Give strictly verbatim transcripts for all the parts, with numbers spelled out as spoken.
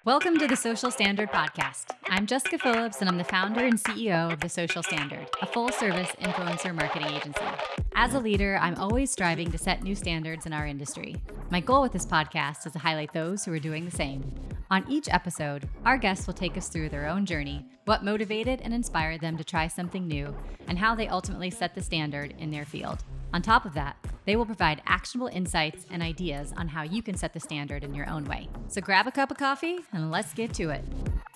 Welcome to the Social Standard Podcast. I'm Jessica Phillips, and I'm the founder and C E O of The Social Standard, a full-service influencer marketing agency. As a leader, I'm always striving to set new standards in our industry. My goal with this podcast is to highlight those who are doing the same. On each episode, our guests will take us through their own journey, what motivated and inspired them to try something new, and how they ultimately set the standard in their field. On top of that, they will provide actionable insights and ideas on how you can set the standard in your own way. So grab a cup of coffee and let's get to it.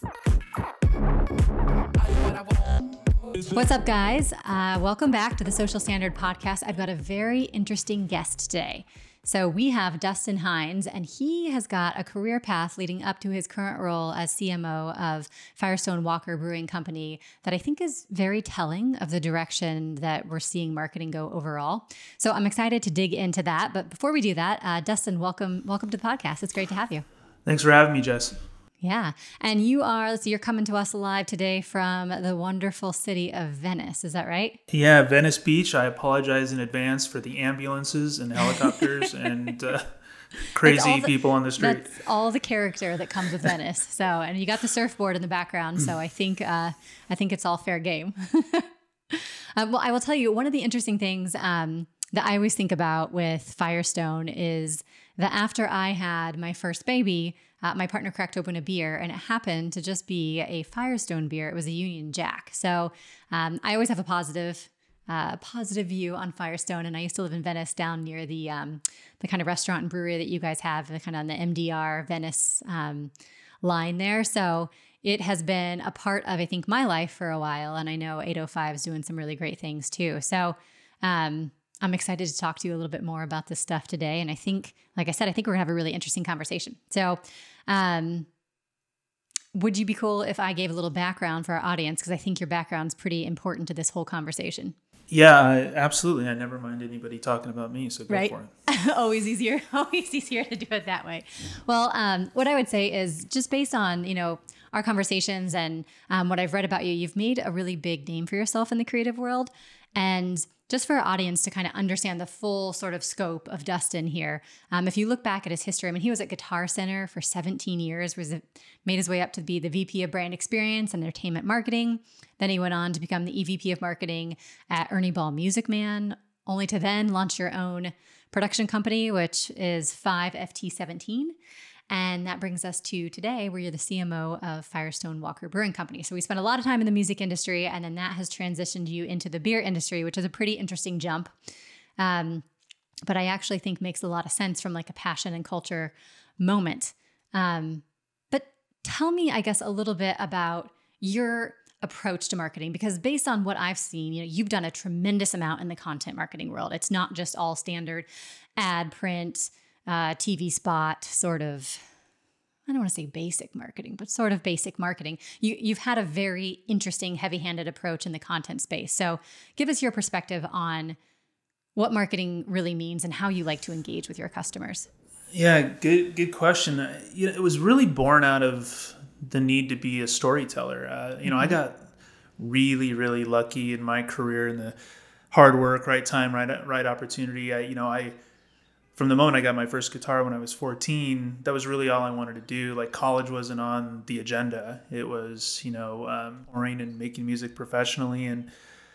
What's up, guys? Uh, welcome back to the Social Standard Podcast. I've got a very interesting guest today. So we have Dustin Hines, and he has got a career path leading up to his current role as C M O of Firestone Walker Brewing Company that I think is very telling of the direction that we're seeing marketing go overall. So I'm excited to dig into that. But before we do that, uh, Dustin, welcome, welcome to the podcast. It's great to have you. Thanks for having me, Jess. Yeah. And you are, so you're coming to us live today from the wonderful city of Venice. Is that right? Yeah, Venice Beach. I apologize in advance for the ambulances and helicopters and uh, crazy the, people on the street. That's all the character that comes with Venice. So, and you got the surfboard in the background. So I think, uh, I think it's all fair game. um, well, I will tell you, one of the interesting things um, that I always think about with Firestone is that after I had my first baby, Uh, my partner cracked open a beer, and it happened to just be a Firestone beer. It was a Union Jack. So um, I always have a positive, uh, positive view on Firestone. And I used to live in Venice, down near the um, the kind of restaurant and brewery that you guys have, the kind of on the M D R Venice um, line there. So it has been a part of, I think, my life for a while. And I know eight oh five is doing some really great things too. So um, I'm excited to talk to you a little bit more about this stuff today. And I think, like I said, I think we're gonna have a really interesting conversation. So um, would you be cool if I gave a little background for our audience? Because I think your background's pretty important to this whole conversation. Yeah, I, absolutely. I never mind anybody talking about me, so go right? for it. Always easier, always easier to do it that way. Well, um, what I would say is just based on, you know, our conversations and um, what I've read about you, you've made a really big name for yourself in the creative world. And just for our audience to kind of understand the full sort of scope of Dustin here, um, if you look back at his history, I mean, he was at Guitar Center for seventeen years, was a, made his way up to be the V P of Brand Experience and Entertainment Marketing. Then he went on to become the E V P of Marketing at Ernie Ball Music Man, only to then launch your own production company, which is five F T seventeen. And that brings us to today, where you're the C M O of Firestone Walker Brewing Company. So we spent a lot of time in the music industry, and then that has transitioned you into the beer industry, which is a pretty interesting jump. Um, but I actually think makes a lot of sense from like a passion and culture moment. Um, but tell me, I guess, a little bit about your approach to marketing, because based on what I've seen, you know, you've done a tremendous amount in the content marketing world. It's not just all standard ad, print, Uh, T V spot, sort of, I don't want to say basic marketing, but sort of basic marketing. You, you've had a very interesting, heavy-handed approach in the content space. So give us your perspective on what marketing really means and how you like to engage with your customers. Yeah, good good question. Uh, you know, it was really born out of the need to be a storyteller. Uh, you know, mm-hmm. I got really, really lucky in my career in the hard work, right time, right right opportunity. I, you know, I... From the moment I got my first guitar when I was fourteen, that was really all I wanted to do. Like, college wasn't on the agenda. It was, you know, um, touring and making music professionally. And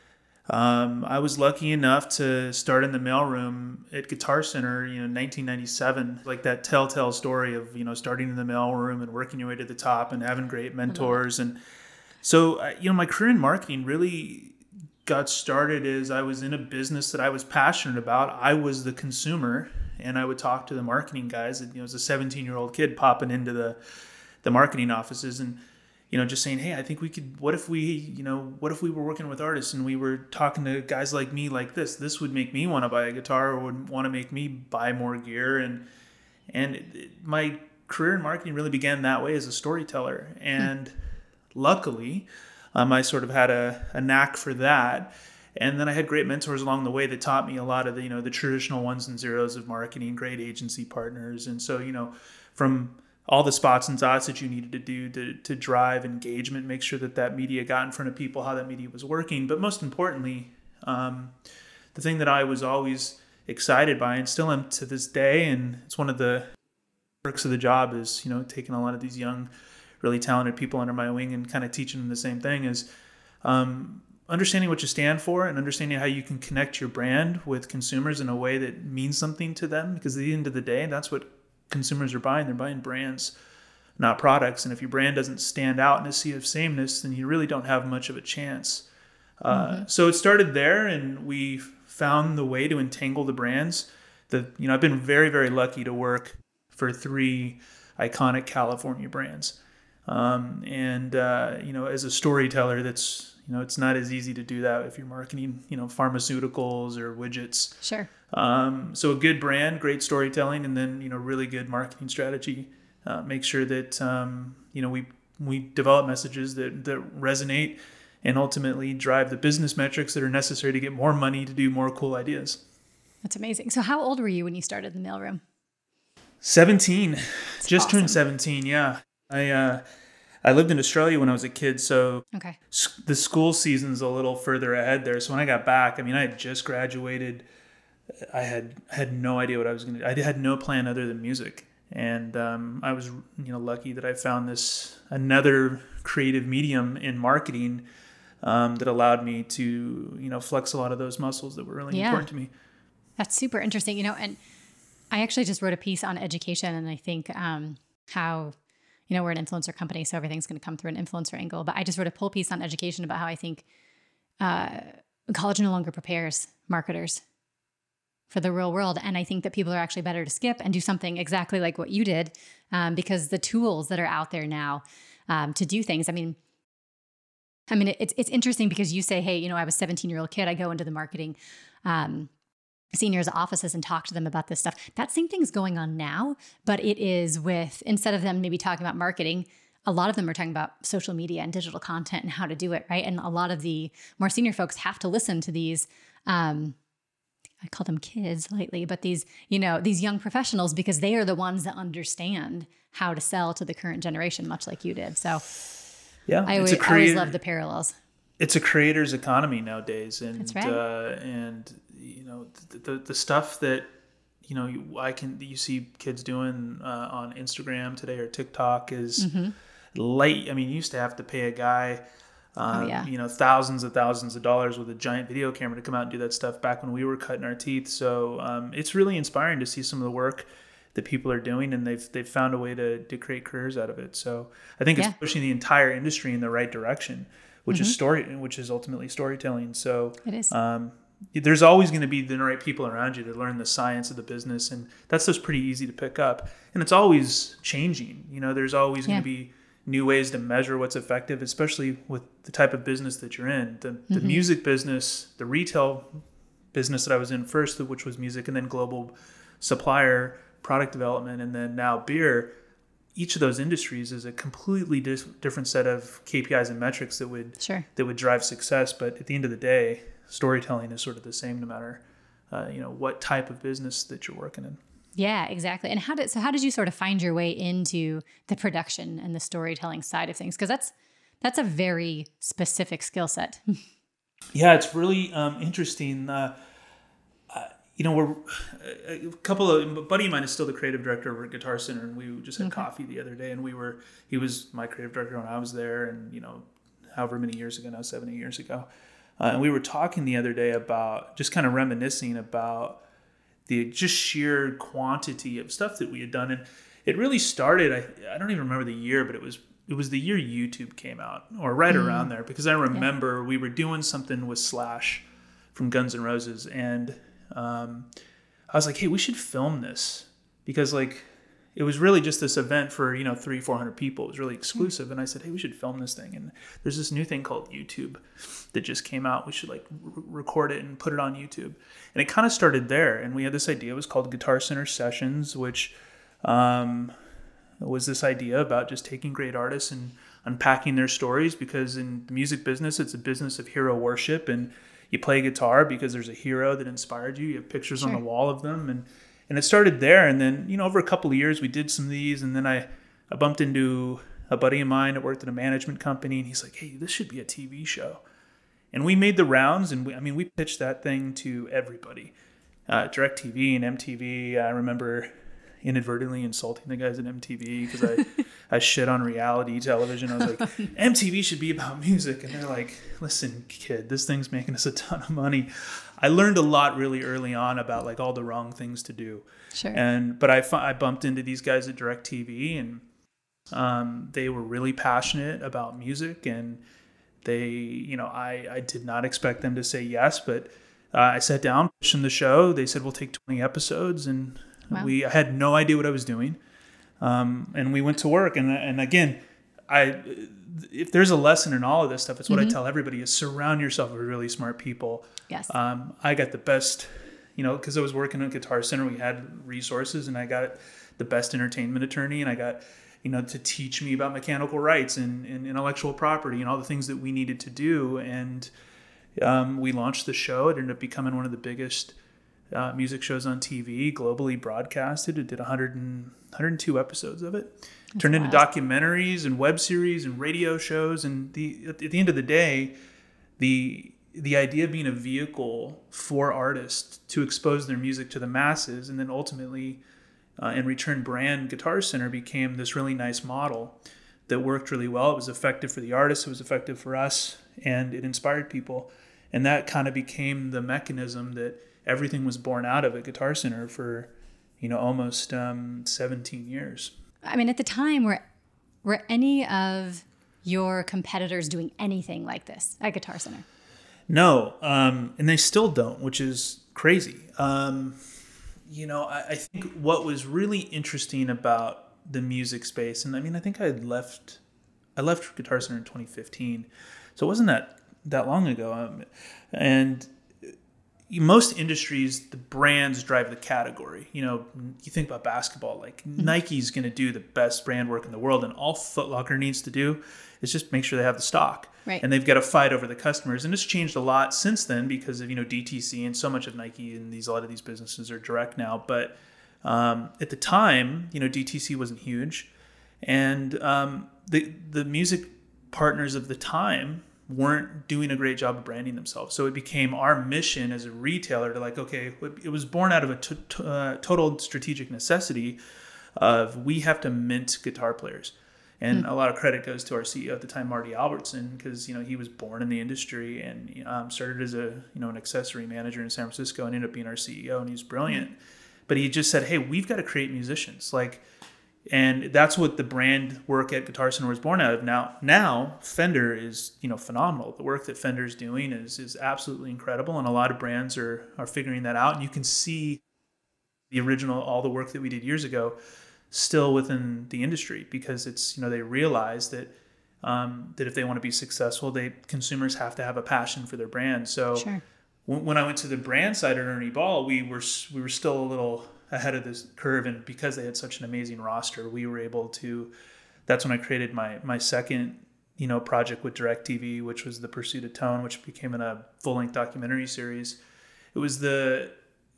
um, I was lucky enough to start in the mailroom at Guitar Center, you know, nineteen ninety-seven. Like that telltale story of, you know, starting in the mailroom and working your way to the top and having great mentors. And so, uh, you know, my career in marketing really got started as I was in a business that I was passionate about. I was the consumer. And I would talk to the marketing guys. And, you know, as a seventeen-year-old kid popping into the the marketing offices and, you know, just saying, hey, I think we could, what if we, you know, what if we were working with artists and we were talking to guys like me like this? This would make me want to buy a guitar, or would want to make me buy more gear. And, and it, it, my career in marketing really began that way, as a storyteller. And hmm. luckily, um, I sort of had a, a knack for that. And then I had great mentors along the way that taught me a lot of the, you know, the traditional ones and zeros of marketing, great agency partners. And so, you know, from all the spots and dots that you needed to do to, to drive engagement, make sure that that media got in front of people, how that media was working. But most importantly, um, the thing that I was always excited by, and still am to this day, and it's one of the perks of the job is, you know, taking a lot of these young, really talented people under my wing and kind of teaching them the same thing is um, understanding what you stand for and understanding how you can connect your brand with consumers in a way that means something to them. Because at the end of the day, that's what consumers are buying. They're buying brands, not products. And if your brand doesn't stand out in a sea of sameness, then you really don't have much of a chance. Uh, mm-hmm. So it started there, and we found the way to entangle the brands. The you know I've been very, very lucky to work for three iconic California brands. Um, and, uh, you know, as a storyteller, that's, you know, it's not as easy to do that if you're marketing, you know, pharmaceuticals or widgets. Sure. Um, so a good brand, great storytelling, and then, you know, really good marketing strategy. Uh, make sure that, um, you know, we, we develop messages that, that resonate and ultimately drive the business metrics that are necessary to get more money to do more cool ideas. That's amazing. So how old were you when you started the mailroom? seventeen. That's Just awesome. turned seventeen. Yeah. I, uh, I lived in Australia when I was a kid, so okay. s- the school season's a little further ahead there. So when I got back, I mean, I had just graduated. I had had no idea what I was going to do. I had no plan other than music. And um, I was, you know, lucky that I found this another creative medium in marketing um, that allowed me to, you know, flex a lot of those muscles that were really yeah. important to me. That's super interesting. You know, and I actually just wrote a piece on education, and I think um, how... You know, we're an influencer company, so everything's going to come through an influencer angle. But I just wrote a pull piece on education about how I think uh, college no longer prepares marketers for the real world. And I think that people are actually better to skip and do something exactly like what you did um, because the tools that are out there now um, to do things. I mean, I mean, it's it's interesting because you say, hey, you know, I was a seventeen-year-old kid. I go into the marketing um seniors' offices and talk to them about this stuff. That same thing's going on now, but it is with, instead of them maybe talking about marketing, a lot of them are talking about social media and digital content and how to do it, right? And a lot of the more senior folks have to listen to these, um, I call them kids lately, but these, you know, these young professionals, because they are the ones that understand how to sell to the current generation, much like you did. So yeah, I always, I always love the parallels. It's a creator's economy nowadays. And, That's right. uh, and, you know, the, the, the stuff that, you know, you, I can, you see kids doing uh, on Instagram today or TikTok is mm-hmm. light. I mean, you used to have to pay a guy, um, oh, yeah. you know, thousands and thousands of dollars with a giant video camera to come out and do that stuff back when we were cutting our teeth. So um, it's really inspiring to see some of the work that people are doing, and they've they've found a way to, to create careers out of it. So I think it's yeah. pushing the entire industry in the right direction, which mm-hmm. is story, which is ultimately storytelling. So it is. Um, there's always going to be the right people around you to learn the science of the business, and that's just pretty easy to pick up. And it's always changing. You know, there's always yeah. going to be new ways to measure what's effective, especially with the type of business that you're in. The, the mm-hmm. music business, the retail business that I was in first, which was music, and then global supplier, product development, and then now beer. Each of those industries is a completely dis- different set of K P Is and metrics that would sure. that would drive success. But at the end of the day, storytelling is sort of the same no matter uh, you know what type of business that you're working in. Yeah, exactly. And how did so how did you sort of find your way into the production and the storytelling side of things? Because that's that's a very specific skill set. Yeah, it's really um, interesting. Uh, uh, you know, we're a couple of a buddy of mine is still the creative director over at Guitar Center, and we just had okay. coffee the other day, and we were he was my creative director when I was there, and you know, however many years ago now, seven, eight years ago. Uh, and we were talking the other day about just kind of reminiscing about the just sheer quantity of stuff that we had done. And it really started, I, I don't even remember the year, but it was it was the year YouTube came out, or right mm. around there, because I remember yeah. we were doing something with Slash from Guns N' Roses. And um, I was like, hey, we should film this. Because like it was really just this event for, you know, three, four hundred people. It was really exclusive. Mm. And I said, hey, we should film this thing. And there's this new thing called YouTube that just came out. We should like r- record it and put it on YouTube. And it kind of started there. And we had this idea. It was called Guitar Center Sessions, which um, was this idea about just taking great artists and unpacking their stories. Because in the music business, it's a business of hero worship. And you play guitar because there's a hero that inspired you. You have pictures sure. on the wall of them. And And it started there, and then, you know, over a couple of years, we did some of these, and then I, I bumped into a buddy of mine that worked at a management company, and he's like, hey, this should be a T V show. And we made the rounds, and we, I mean, we pitched that thing to everybody. Uh, DirecTV and M T V, I remember, inadvertently insulting the guys at M T V because I, I shit on reality television. I was like, M T V should be about music. And they're like, listen, kid, this thing's making us a ton of money. I learned a lot really early on about like all the wrong things to do. Sure. And, but I, I bumped into these guys at DirecTV, and um, they were really passionate about music, and they, you know, I, I did not expect them to say yes, but uh, I sat down, pitched them the show. They said, we'll take twenty episodes. And wow. we, I had no idea what I was doing. Um, and we went to work. And, and again, I, if there's a lesson in all of this stuff, it's what mm-hmm. I tell everybody is surround yourself with really smart people. Yes. Um, I got the best, you know, cause I was working at Guitar Center, we had resources, and I got the best entertainment attorney, and I got, you know, to teach me about mechanical rights and, and intellectual property and all the things that we needed to do. And um, we launched the show. It ended up becoming one of the biggest uh, music shows on T V, globally broadcasted. It did one hundred, one hundred two episodes of it. That's turned wild. Into documentaries and web series and radio shows. And the at the end of the day, the the idea of being a vehicle for artists to expose their music to the masses, and then ultimately, uh, in return, brand Guitar Center became this really nice model that worked really well. It was effective for the artists, it was effective for us, and it inspired people. And that kind of became the mechanism that everything was born out of at Guitar Center for, you know, almost um, seventeen years. I mean, at the time, were were any of your competitors doing anything like this at Guitar Center? No, um, and they still don't, which is crazy. Um, you know, I, I think what was really interesting about the music space, and I mean, I think I had left, I left Guitar Center in twenty fifteen, so it wasn't that that long ago. Um, and most industries, the brands drive the category. You know, you think about basketball, like mm-hmm. Nike's going to do the best brand work in the world, and all Foot Locker needs to do is just make sure they have the stock. Right. And they've got to fight over the customers. And it's changed a lot since then because of, you know, D T C, and so much of Nike and these, a lot of these businesses are direct now. But um, at the time, you know, D T C wasn't huge. And um, the the music partners of the time weren't doing a great job of branding themselves. So it became our mission as a retailer to like, okay, it was born out of a t- t- uh, total strategic necessity of we have to mint guitar players. And hmm. a lot of credit goes to our C E O at the time, Marty Albertson, because, you know, he was born in the industry and um, started as a, you know, an accessory manager in San Francisco and ended up being our C E O, and he was brilliant. Hmm. But he just said, hey, we've got to create musicians. Like, and that's what the brand work at Guitar Center was born out of. Now, now Fender is, you know, phenomenal. The work that Fender's doing is is absolutely incredible, and a lot of brands are are figuring that out. And you can see the original, all the work that we did years ago, still within the industry, because it's, you know, they realize that um, that if they want to be successful, they consumers have to have a passion for their brand. So sure. when, when I went to the brand side at Ernie Ball, we were we were still a little ahead of this curve, and because they had such an amazing roster, we were able to. That's when I created my my second, you know, project with DirecTV, which was The Pursuit of Tone, which became a full length documentary series. It was the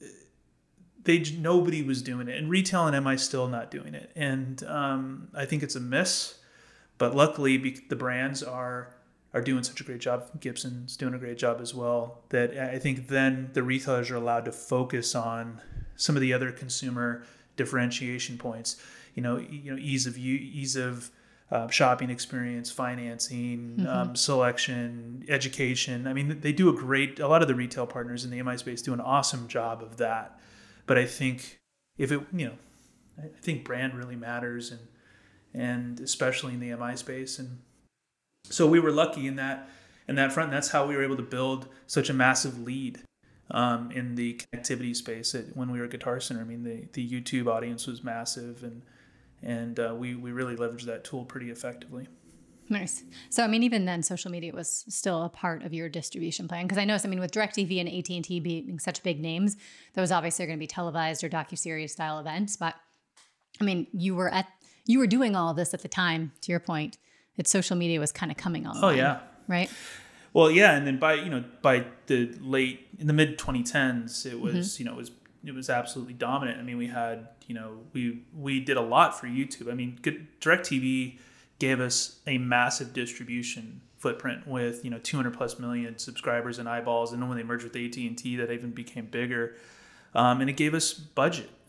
They, nobody was doing it, and retail and M I still not doing it, and um, I think it's a miss. But luckily, be, the brands are are doing such a great job. Gibson's doing a great job as well. That I think then the retailers are allowed to focus on some of the other consumer differentiation points. You know, you know, ease of ease of uh, shopping experience, financing, mm-hmm. um, selection, education. I mean, they do a great. A lot of the retail partners in the M I space do an awesome job of that. But I think if it, you know, I think brand really matters, and and especially in the M I space. And so we were lucky in that in that front. And that's how we were able to build such a massive lead um, in the connectivity space at, when we were at Guitar Center. I mean, the, the YouTube audience was massive, and and uh, we we really leveraged that tool pretty effectively. Nice. So, I mean, even then, social media was still a part of your distribution plan. Because I know, I mean, with DirecTV and A T and T being such big names, those obviously are going to be televised or docuseries style events. But, I mean, you were at you were doing all of this at the time, to your point, that social media was kind of coming online. Oh, yeah. Right? Well, yeah. And then by, you know, by the late, in the mid twenty tens, it was, mm-hmm. you know, it was it was absolutely dominant. I mean, we had, you know, we we did a lot for YouTube. I mean, DirecTV gave us a massive distribution footprint with, you know, two hundred plus million subscribers and eyeballs. And then when they merged with A T and T, that even became bigger. Um, and it gave us budget. I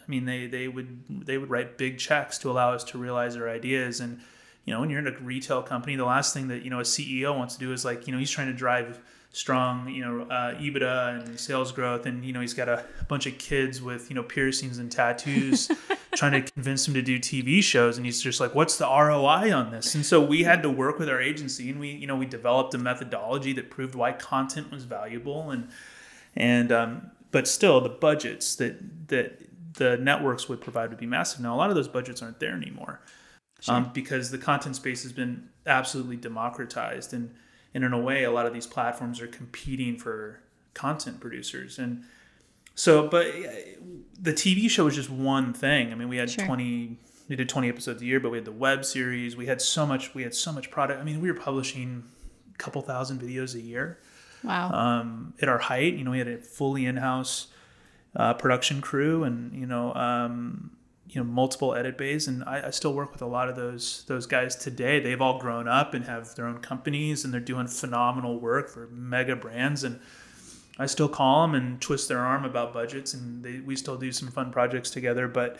I mean, they they would they would write big checks to allow us to realize our ideas. And you know, when you're in a retail company, the last thing that you know a C E O wants to do is like you know he's trying to drive strong you know uh, EBITDA and sales growth, and you know he's got a bunch of kids with you know piercings and tattoos trying to convince him to do T V shows, and he's just like, what's the R O I on this? And so we had to work with our agency, and we you know we developed a methodology that proved why content was valuable, and and um, but still the budgets that that the networks would provide would be massive. Now a lot of those budgets aren't there anymore. Sure. Um, because the content space has been absolutely democratized, and, and in a way, a lot of these platforms are competing for content producers. And so, but the T V show was just one thing. I mean, we had sure. twenty, we did twenty episodes a year, but we had the web series. We had so much, we had so much product. I mean, we were publishing a couple thousand videos a year. Wow. Um, at our height, you know, we had a fully in-house uh, production crew, and you know. Um, you know, multiple edit bays. And I, I still work with a lot of those, those guys today. They've all grown up and have their own companies, and they're doing phenomenal work for mega brands. And I still call them and twist their arm about budgets, and they, we still do some fun projects together. But,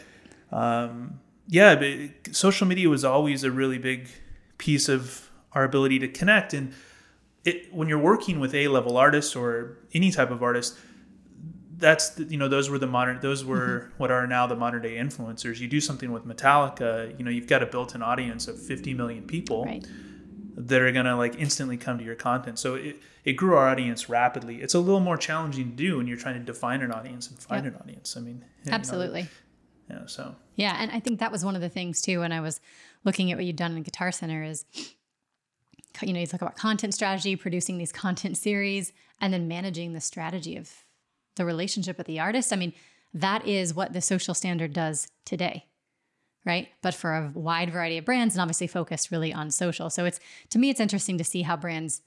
um, yeah, but social media was always a really big piece of our ability to connect. And it, when you're working with A-level artists or any type of artist, that's the, you know those were the modern those were mm-hmm. what are now the modern day influencers. You do something with Metallica, you know you've got a built-in audience of fifty million people right. that are gonna like instantly come to your content. So it, it grew our audience rapidly. It's a little more challenging to do when you're trying to define an audience and find yep. an audience. I mean, absolutely. You know, yeah. So yeah, and I think that was one of the things too when I was looking at what you've done in Guitar Center is, you know, you talk about content strategy, producing these content series, and then managing the strategy of the relationship with the artist. I mean, that is what the Social Standard does today, right? But for a wide variety of brands, and obviously focused really on social. So it's, to me, it's interesting to see how brands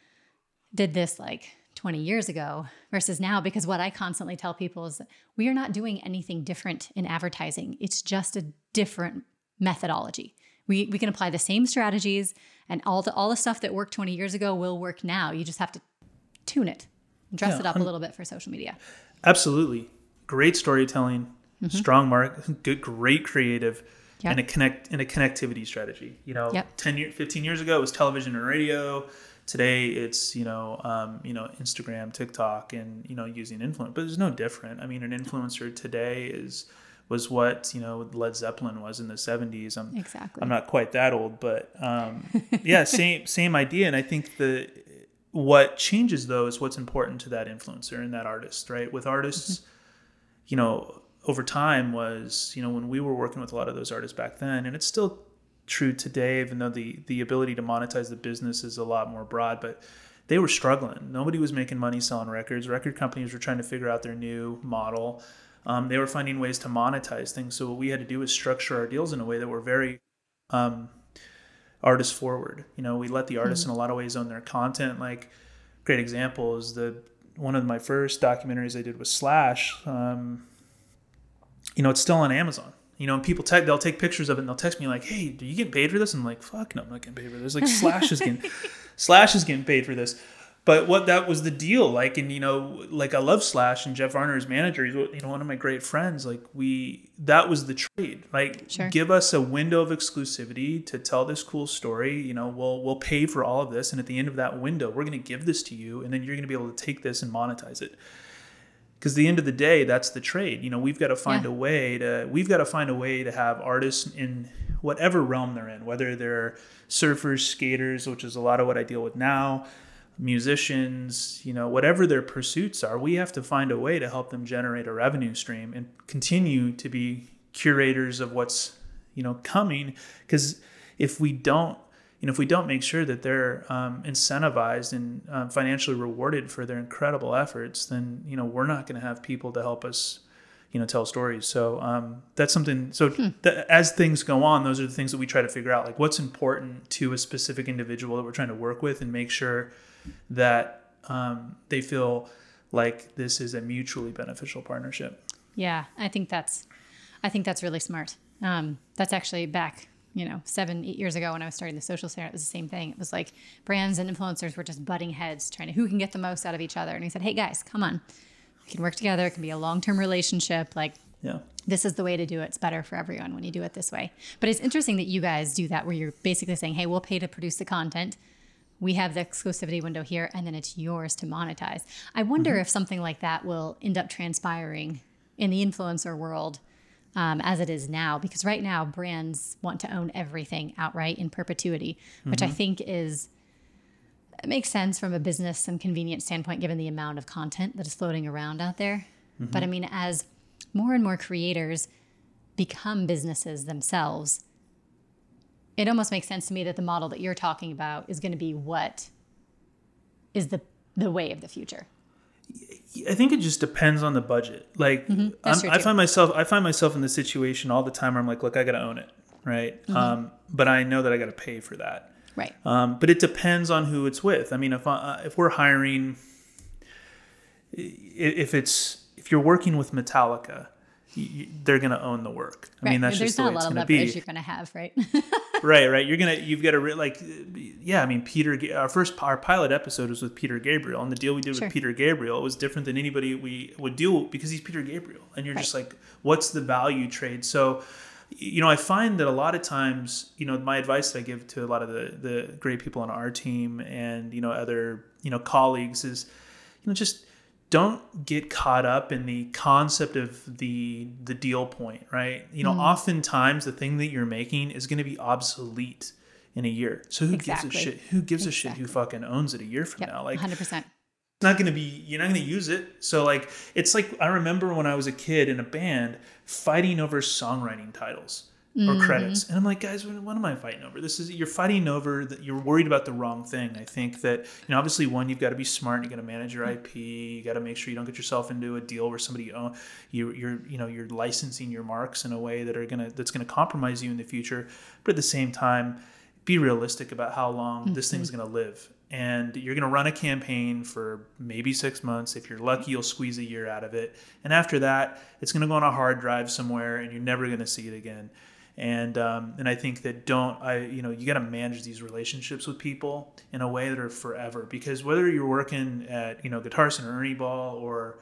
did this like twenty years ago versus now, because what I constantly tell people is that we are not doing anything different in advertising. It's just a different methodology. We we can apply the same strategies, and all the all the stuff that worked twenty years ago will work now. You just have to tune it. Dress yeah, it up a little bit for social media. Absolutely. Great storytelling, mm-hmm. strong mark, good, great creative, yep. and a connect and a connectivity strategy. You know, yep. ten years, fifteen years ago it was television and radio. Today it's, you know, um, you know, Instagram, TikTok, and, you know, using influence. But it's no different. I mean, an influencer today is was what, you know, Led Zeppelin was in the seventies. I'm exactly. I'm not quite that old, but um, yeah, same same idea. And I think the what changes though is what's important to that influencer and that artist, right? With artists, mm-hmm. you know, over time was, you know, when we were working with a lot of those artists back then, and it's still true today, even though the, the ability to monetize the business is a lot more broad, but they were struggling. Nobody was making money selling records. Record companies were trying to figure out their new model. Um, they were finding ways to monetize things. So what we had to do was structure our deals in a way that were very, um, artist forward. You know, we let the artists mm-hmm. in a lot of ways own their content. Like, great example is the one of my first documentaries I did was Slash. Um, you know, it's still on Amazon. You know, and people te- they'll take pictures of it and they'll text me like, "Hey, do you get paid for this?" I'm like, "Fuck no, I'm not getting paid for this." Like Slash is getting Slash is getting paid for this. But what that was the deal, like, and you know, like I love Slash, and Jeff Varner's manager, he's, you know, one of my great friends. Like we, that was the trade. Like, sure. give us a window of exclusivity to tell this cool story. You know, we'll we'll pay for all of this, and at the end of that window, we're going to give this to you, and then you're going to be able to take this and monetize it. Because at the end of the day, that's the trade. You know, we've got to find yeah. a way to we've got to find a way to have artists in whatever realm they're in, whether they're surfers, skaters, which is a lot of what I deal with now. Musicians, you know, whatever their pursuits are, we have to find a way to help them generate a revenue stream and continue to be curators of what's, you know, coming. Because if we don't, you know, if we don't make sure that they're um, incentivized and um, financially rewarded for their incredible efforts, then, you know, we're not going to have people to help us, you know, tell stories. So um, that's something. So hmm. th- as things go on, those are the things that we try to figure out, like what's important to a specific individual that we're trying to work with, and make sure that um, they feel like this is a mutually beneficial partnership. Yeah, I think that's, I think that's really smart. Um, that's actually back, you know, seven, eight years ago when I was starting the Social Center, it was the same thing. It was like brands and influencers were just butting heads, trying to, who can get the most out of each other. And he said, "Hey guys, come on, we can work together. It can be a long-term relationship. Like, Yeah. This is the way to do it. It's better for everyone when you do it this way. But it's interesting that you guys do that, where you're basically saying, hey, we'll pay to produce the content. We have the exclusivity window here, and then it's yours to monetize. I wonder mm-hmm. if something like that will end up transpiring in the influencer world um, as it is now, because right now brands want to own everything outright in perpetuity, mm-hmm. which I think is, it makes sense from a business and convenience standpoint, given the amount of content that is floating around out there. Mm-hmm. But I mean, as more and more creators become businesses themselves, it almost makes sense to me that the model that you're talking about is going to be what is the the way of the future. I think it just depends on the budget. Like mm-hmm. I find myself, I find myself in this situation all the time where I'm like, look, I got to own it, right? Mm-hmm. Um, but I know that I got to pay for that, right? Um, but it depends on who it's with. I mean, if I, if we're hiring, if it's if you're working with Metallica, you, they're going to own the work. I right. mean, that's There's just the way it's going to be. There's not a lot of leverage you're going to have, right? right, right. You're gonna, you've got to re- like, yeah. I mean, Peter. Our first, our pilot episode was with Peter Gabriel, and the deal we did sure. with Peter Gabriel was different than anybody we would deal because he's Peter Gabriel, and you're right. just like, what's the value trade? So, you know, I find that a lot of times, you know, my advice that I give to a lot of the the great people on our team and you know other you know colleagues is, you know, just don't get caught up in the concept of the the deal point, right? You know, mm. oftentimes the thing that you're making is going to be obsolete in a year. So who exactly. gives a shit? Who gives exactly. a shit who fucking owns it a year from yep. now? Like one hundred percent. It's not going to be, you're not going to use it. So like, it's like, I remember when I was a kid in a band fighting over songwriting titles or mm-hmm. credits. And I'm like, guys, what, what am I fighting over? This is, you're fighting over that. You're worried about the wrong thing. I think that, you know, obviously one, you've got to be smart. You got to manage your I P. You got to make sure you don't get yourself into a deal where somebody, own, you, you're, you know, you're licensing your marks in a way that are going to, that's going to compromise you in the future. But at the same time, be realistic about how long mm-hmm. this thing's going to live. And you're going to run a campaign for maybe six months. If you're lucky, you'll squeeze a year out of it. And after that, it's going to go on a hard drive somewhere, and you're never going to see it again. And um, and I think that don't I you know you got to manage these relationships with people in a way that are forever. Because whether you're working at you know Guitar Center, Ernie Ball, or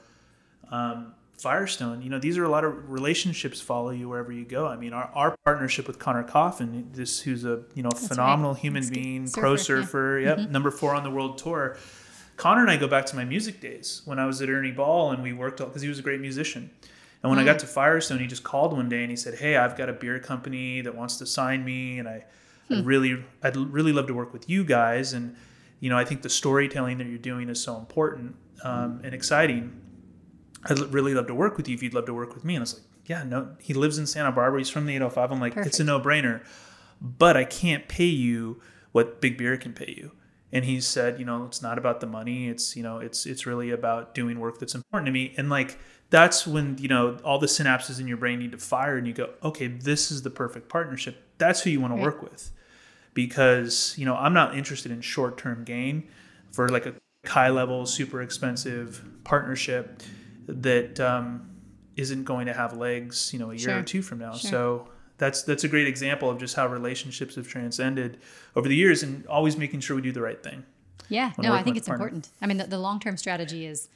um, Firestone, you know these are a lot of relationships follow you wherever you go. I mean, our, our partnership with Connor Coffin, this who's a you know That's phenomenal right. human That's being, surfer, pro surfer, yeah. yep, mm-hmm. number four on the world tour. Connor and I go back to my music days when I was at Ernie Ball, and we worked because he was a great musician. And when mm. I got to Firestone, he just called one day and he said, "Hey, I've got a beer company that wants to sign me, and I, hmm. I'd really, I'd really love to work with you guys. And you know, I think the storytelling that you're doing is so important um, and exciting. I'd really love to work with you if you'd love to work with me." And I was like, "Yeah, no." He lives in Santa Barbara. He's from the eight oh five. I'm like, Perfect. It's a no-brainer, but I can't pay you what Big Beer can pay you. And he said, you know, it's not about the money. It's, you know, it's, it's really about doing work that's important to me. And like, that's when, you know, all the synapses in your brain need to fire and you go, okay, this is the perfect partnership. That's who you want to work with. Because, you know, I'm not interested in short-term gain for like a high level, super expensive partnership that um, isn't going to have legs, you know, a year sure. or two from now. Sure. So that's, that's a great example of just how relationships have transcended over the years and always making sure we do the right thing. Yeah, no, I think it's important. I mean, the, the long-term strategy is,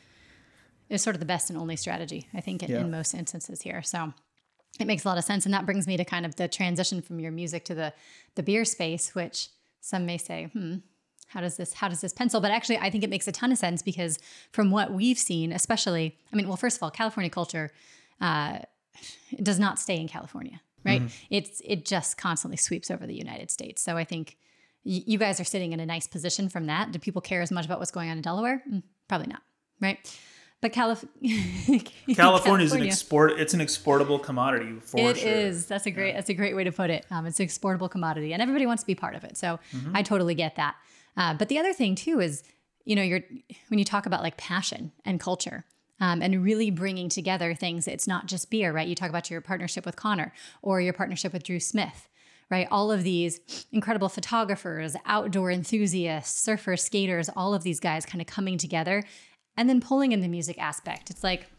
is sort of the best and only strategy, I think, in, yeah. in most instances here. So it makes a lot of sense. And that brings me to kind of the transition from your music to the, the beer space, which some may say, hmm, how does this, how does this pencil? But actually, I think it makes a ton of sense because from what we've seen, especially, I mean, well, first of all, California culture uh, does not stay in California, right? Mm-hmm. It's, it just constantly sweeps over the United States. So I think y- you guys are sitting in a nice position from that. Do people care as much about what's going on in Delaware? Mm, probably not, right? But Calif- California, California is an export. It's an exportable commodity for it sure. It is. That's a great. Yeah. That's a great way to put it. Um, it's an exportable commodity, and everybody wants to be part of it. So mm-hmm. I totally get that. Uh, but the other thing too is, you know, you're when you talk about like passion and culture, um, and really bringing together things. It's not just beer, right? You talk about your partnership with Connor or your partnership with Drew Smith, right? All of these incredible photographers, outdoor enthusiasts, surfers, skaters, all of these guys kind of coming together. And then pulling in the music aspect. It's like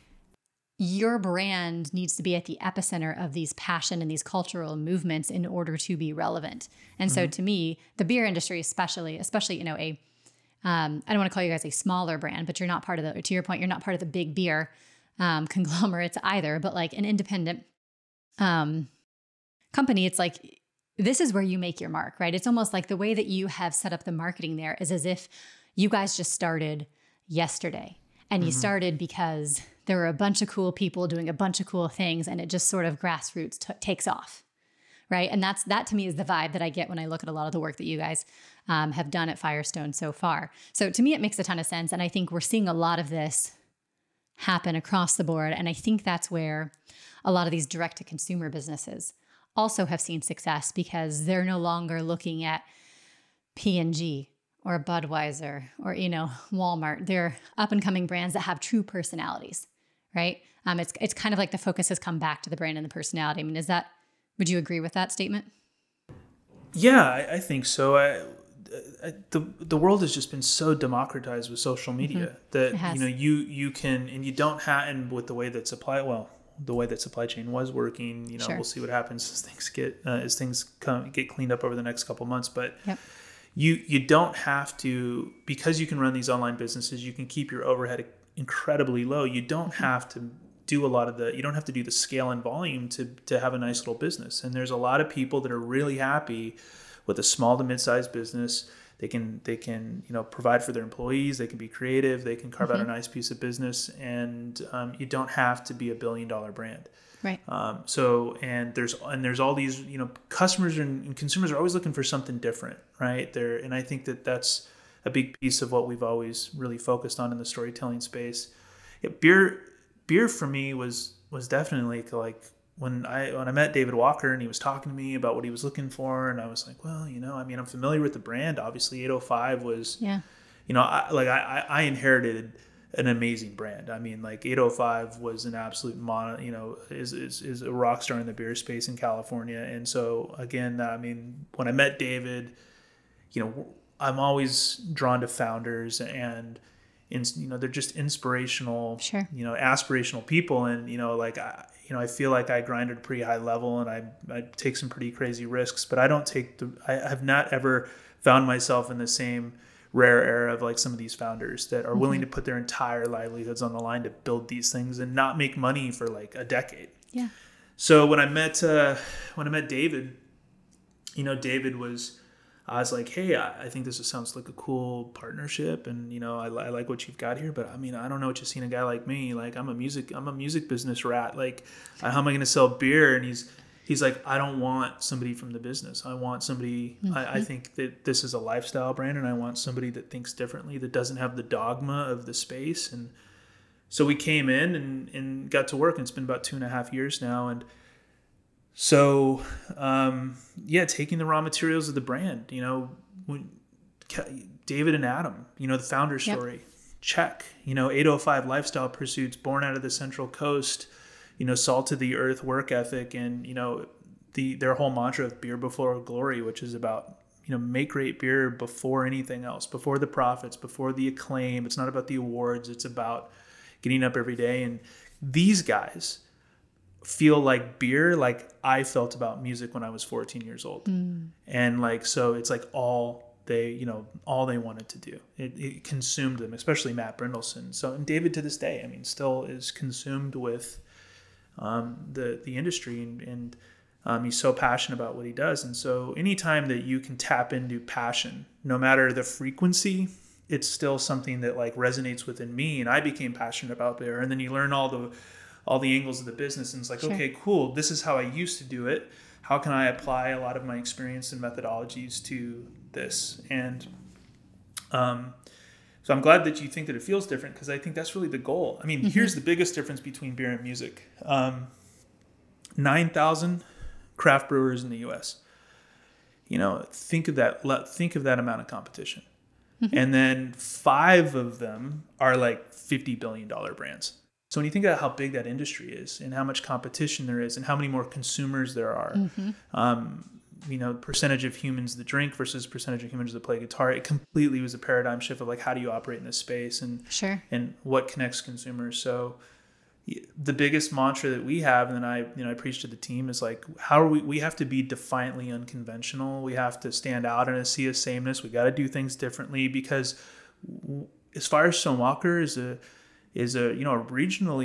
your brand needs to be at the epicenter of these passion and these cultural movements in order to be relevant. And mm-hmm. so to me, the beer industry, especially, especially, you know, a, um, I don't want to call you guys a smaller brand, but you're not part of the, to your point, you're not part of the big beer. um, conglomerates either, but like an independent um, company, it's like, this is where you make your mark, right? It's almost like the way that you have set up the marketing there is as if you guys just started yesterday. And you mm-hmm. started because there were a bunch of cool people doing a bunch of cool things, and it just sort of grassroots t- takes off, right? And that's that to me is the vibe that I get when I look at a lot of the work that you guys um, have done at Firestone so far. So to me, it makes a ton of sense. And I think we're seeing a lot of this happen across the board. And I think that's where a lot of these direct-to-consumer businesses also have seen success, because they're no longer looking at P and G or Budweiser or, you know, Walmart. They're up and coming brands that have true personalities, right? Um, it's it's kind of like the focus has come back to the brand and the personality. I mean, is that, would you agree with that statement? Yeah, I, I think so. I, I, the the world has just been so democratized with social media mm-hmm. that, you know, you you can, and you don't have, and with the way that supply, well, the way that supply chain was working, you know, sure. we'll see what happens as things get, uh, as things come, get cleaned up over the next couple of months. But yep. You you don't have to, because you can run these online businesses, you can keep your overhead incredibly low. You don't mm-hmm. have to do a lot of the, you don't have to do the scale and volume to to have a nice little business. And there's a lot of people that are really happy with a small to mid-sized business. They can they can you know provide for their employees. They can be creative. They can carve mm-hmm. out a nice piece of business, and um, you don't have to be a billion dollar brand. Right. Um, so, and there's, and there's all these, you know, customers and, and consumers are always looking for something different, right? There. And I think that that's a big piece of what we've always really focused on in the storytelling space. Yeah, beer, beer for me was, was definitely like when I, when I met David Walker and he was talking to me about what he was looking for. And I was like, well, you know, I mean, I'm familiar with the brand. Obviously eight oh five was, yeah. you know, I, like I, I inherited an amazing brand. I mean, like eight oh five was an absolute mono, you know, is, is, is a rock star in the beer space in California. And so again, I mean, when I met David, you know, I'm always drawn to founders and, in, you know, they're just inspirational, sure. you know, aspirational people. And, you know, like, I, you know, I feel like I grind at a pretty high level and I, I take some pretty crazy risks, but I don't take the, I have not ever found myself in the same rare era of like some of these founders that are willing mm-hmm. to put their entire livelihoods on the line to build these things and not make money for like a decade. Yeah. So when I met, uh, when I met David, you know, David was, I was like, hey, I, I think this sounds like a cool partnership. And, you know, I, I like what you've got here, but I mean, I don't know what you've seen a guy like me. Like I'm a music, I'm a music business rat. Like how am I going to sell beer? And he's, He's like, I don't want somebody from the business. I want somebody, mm-hmm. I, I think that this is a lifestyle brand and I want somebody that thinks differently, that doesn't have the dogma of the space. And so we came in and, and got to work, and it's been about two and a half years now. And so, um, yeah, taking the raw materials of the brand, you know, when David and Adam, you know, the founder story, yep. check, you know, eight oh five lifestyle pursuits born out of the Central Coast, you know, salt of the earth work ethic, and, you know, the their whole mantra of beer before glory, which is about, you know, make great beer before anything else, before the profits, before the acclaim. It's not about the awards. It's about getting up every day. And these guys feel like beer like I felt about music when I was fourteen years old. Mm. And like, so it's like all they, you know, all they wanted to do. It, it consumed them, especially Matt Brindleson. So, and David to this day, I mean, still is consumed with um, the, the industry, and, and um, he's so passionate about what he does. And so anytime that you can tap into passion, no matter the frequency, it's still something that like resonates within me. And I became passionate about beer. And then you learn all the, all the angles of the business, and it's like, sure. okay, cool. This is how I used to do it. How can I apply a lot of my experience and methodologies to this? And, um, so I'm glad that you think that it feels different, because I think that's really the goal. I mean, mm-hmm. here's the biggest difference between beer and music. Um, nine thousand craft brewers in the U S. You know, think of that, think of that amount of competition. Mm-hmm. And then five of them are like fifty billion dollars brands. So when you think about how big that industry is and how much competition there is and how many more consumers there are, mm-hmm. um, you know, percentage of humans that drink versus percentage of humans that play guitar, it completely was a paradigm shift of like, how do you operate in this space, and sure. and what connects consumers. So the biggest mantra that we have, and then I, you know, I preach to the team, is like, how are we, we have to be defiantly unconventional. We have to stand out in a sea of sameness. We got to do things differently, because as far as Stone Walker is a, is a, you know, a regionally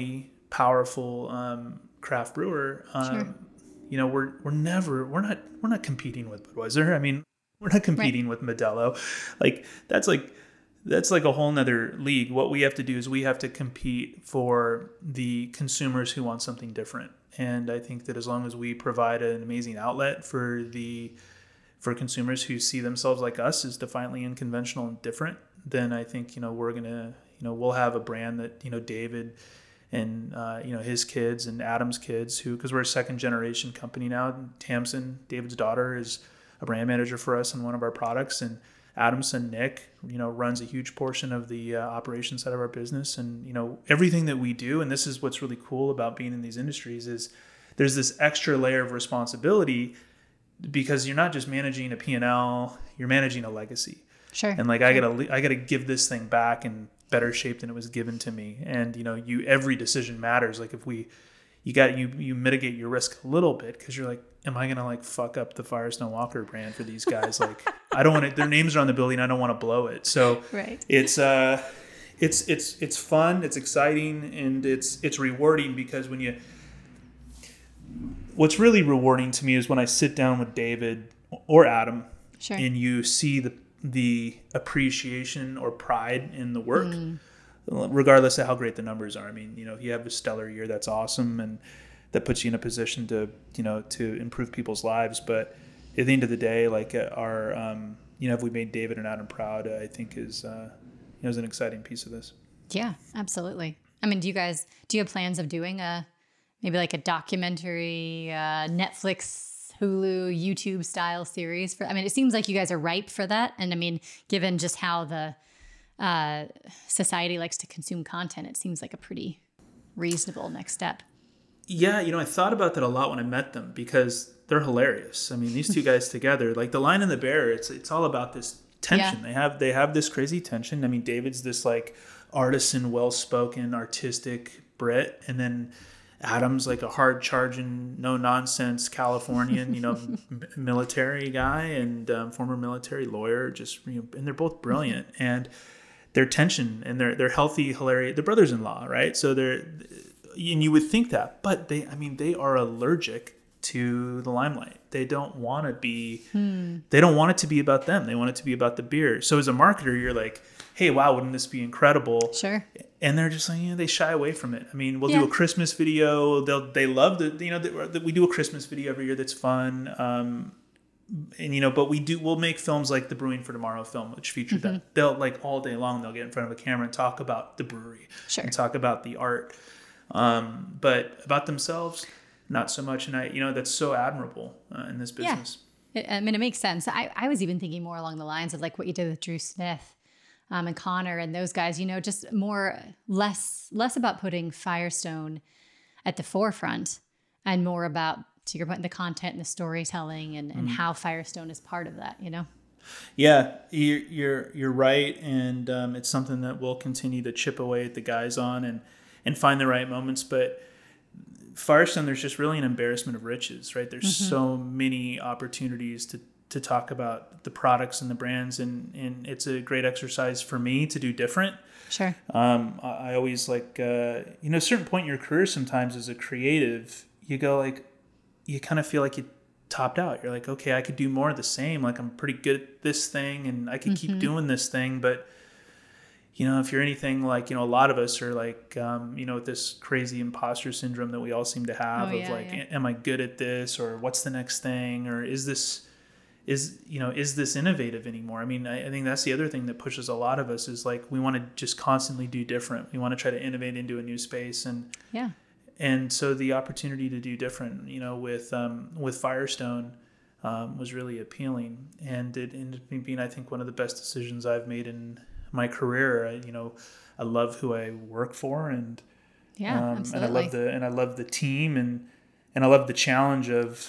powerful um, craft brewer, um, sure. you know, we're we're never we're not we're not competing with Budweiser. I mean, we're not competing right. with Modelo. Like that's like that's like a whole nother league. What we have to do is we have to compete for the consumers who want something different. And I think that as long as we provide an amazing outlet for the for consumers who see themselves like us as defiantly unconventional and different, then I think, you know, we're gonna, you know, we'll have a brand that, you know, David and uh, you know, his kids and Adam's kids, who, because we're a second generation company now. Tamsin, David's daughter, is a brand manager for us on one of our products, and Adam's son Nick, you know, runs a huge portion of the uh, operations side of our business. And, you know, everything that we do, and this is what's really cool about being in these industries, is there's this extra layer of responsibility, because you're not just managing a P and L, you're managing a legacy. Sure. And like, sure. I gotta, I gotta give this thing back in better shape than it was given to me. And, you know, you, every decision matters. Like if we, you got, you, you mitigate your risk a little bit, because you're like, am I going to like fuck up the Firestone Walker brand for these guys? Like, I don't want to, their names are on the building. I don't want to blow it. So right. it's, uh, it's, it's, it's fun. It's exciting, and it's, it's rewarding, because when you, what's really rewarding to me is when I sit down with David or Adam, sure. and you see the, the appreciation or pride in the work, mm. regardless of how great the numbers are. I mean, you know, if you have a stellar year, that's awesome. And that puts you in a position to, you know, to improve people's lives. But at the end of the day, like uh, our, um, you know, if we made David and Adam proud, uh, I think is, uh, you know, is an exciting piece of this. Yeah, absolutely. I mean, do you guys, do you have plans of doing a, maybe like a documentary, uh, Netflix, Hulu, YouTube style series for, I mean, it seems like you guys are ripe for that. And I mean, given just how the uh, society likes to consume content, it seems like a pretty reasonable next step. Yeah, you know, I thought about that a lot when I met them, because they're hilarious. I mean, these two guys together, like The Lion and the Bear, it's it's all about this tension. Yeah. They have they have this crazy tension. I mean, David's this like artisan, well-spoken, artistic Brit, and then Adam's like a hard-charging, no-nonsense Californian, you know, m- military guy and um, former military lawyer. Just, you know, and they're both brilliant, and their tension and their they're healthy, hilarious. They're brothers-in-law, right? So they're. And you would think that, but they, I mean, they are allergic to the limelight. They don't want to be, hmm. they don't want it to be about them. They want it to be about the beer. So as a marketer, you're like, hey, wow, wouldn't this be incredible? Sure. And they're just like, you know, they shy away from it. I mean, we'll yeah. do a Christmas video. They'll, they love the, you know, the, we do a Christmas video every year that's fun. Um, and, you know, but we do, we'll make films like the Brewing for Tomorrow film, which feature mm-hmm. them. They'll like all day long, they'll get in front of a camera and talk about the brewery sure. and talk about the art. Um, but about themselves, not so much. And I, you know, that's so admirable uh, in this business. Yeah. It, I mean, it makes sense. I, I was even thinking more along the lines of like what you did with Drew Smith um, and Connor and those guys, you know, just more, less, less about putting Firestone at the forefront and more about, to your point, the content and the storytelling and, and mm. how Firestone is part of that, you know? Yeah, you're, you're, you're right. And um, it's something that we'll continue to chip away at the guys on and, and find the right moments. But Firestone, there's just really an embarrassment of riches, right? There's mm-hmm. so many opportunities to, to talk about the products and the brands, and, and it's a great exercise for me to do different. Sure. Um, I, I always like, uh, you know, a certain point in your career sometimes as a creative, you go like, you kind of feel like you topped out. You're like, okay, I could do more of the same. Like I'm pretty good at this thing and I could mm-hmm. keep doing this thing, but you know, if you're anything like, you know, a lot of us are like, um, you know, this crazy imposter syndrome that we all seem to have oh, of yeah, like, yeah. am I good at this, or what's the next thing, or is this, is, you know, is this innovative anymore? I mean, I, I think that's the other thing that pushes a lot of us is like, we want to just constantly do different. We want to try to innovate into a new space. And, yeah. And so the opportunity to do different, you know, with, um, with Firestone, um, was really appealing, and it ended up being, I think, one of the best decisions I've made in my career. I, you know, I love who I work for, and yeah, um, absolutely. and I love the and I love the team, and and I love the challenge of,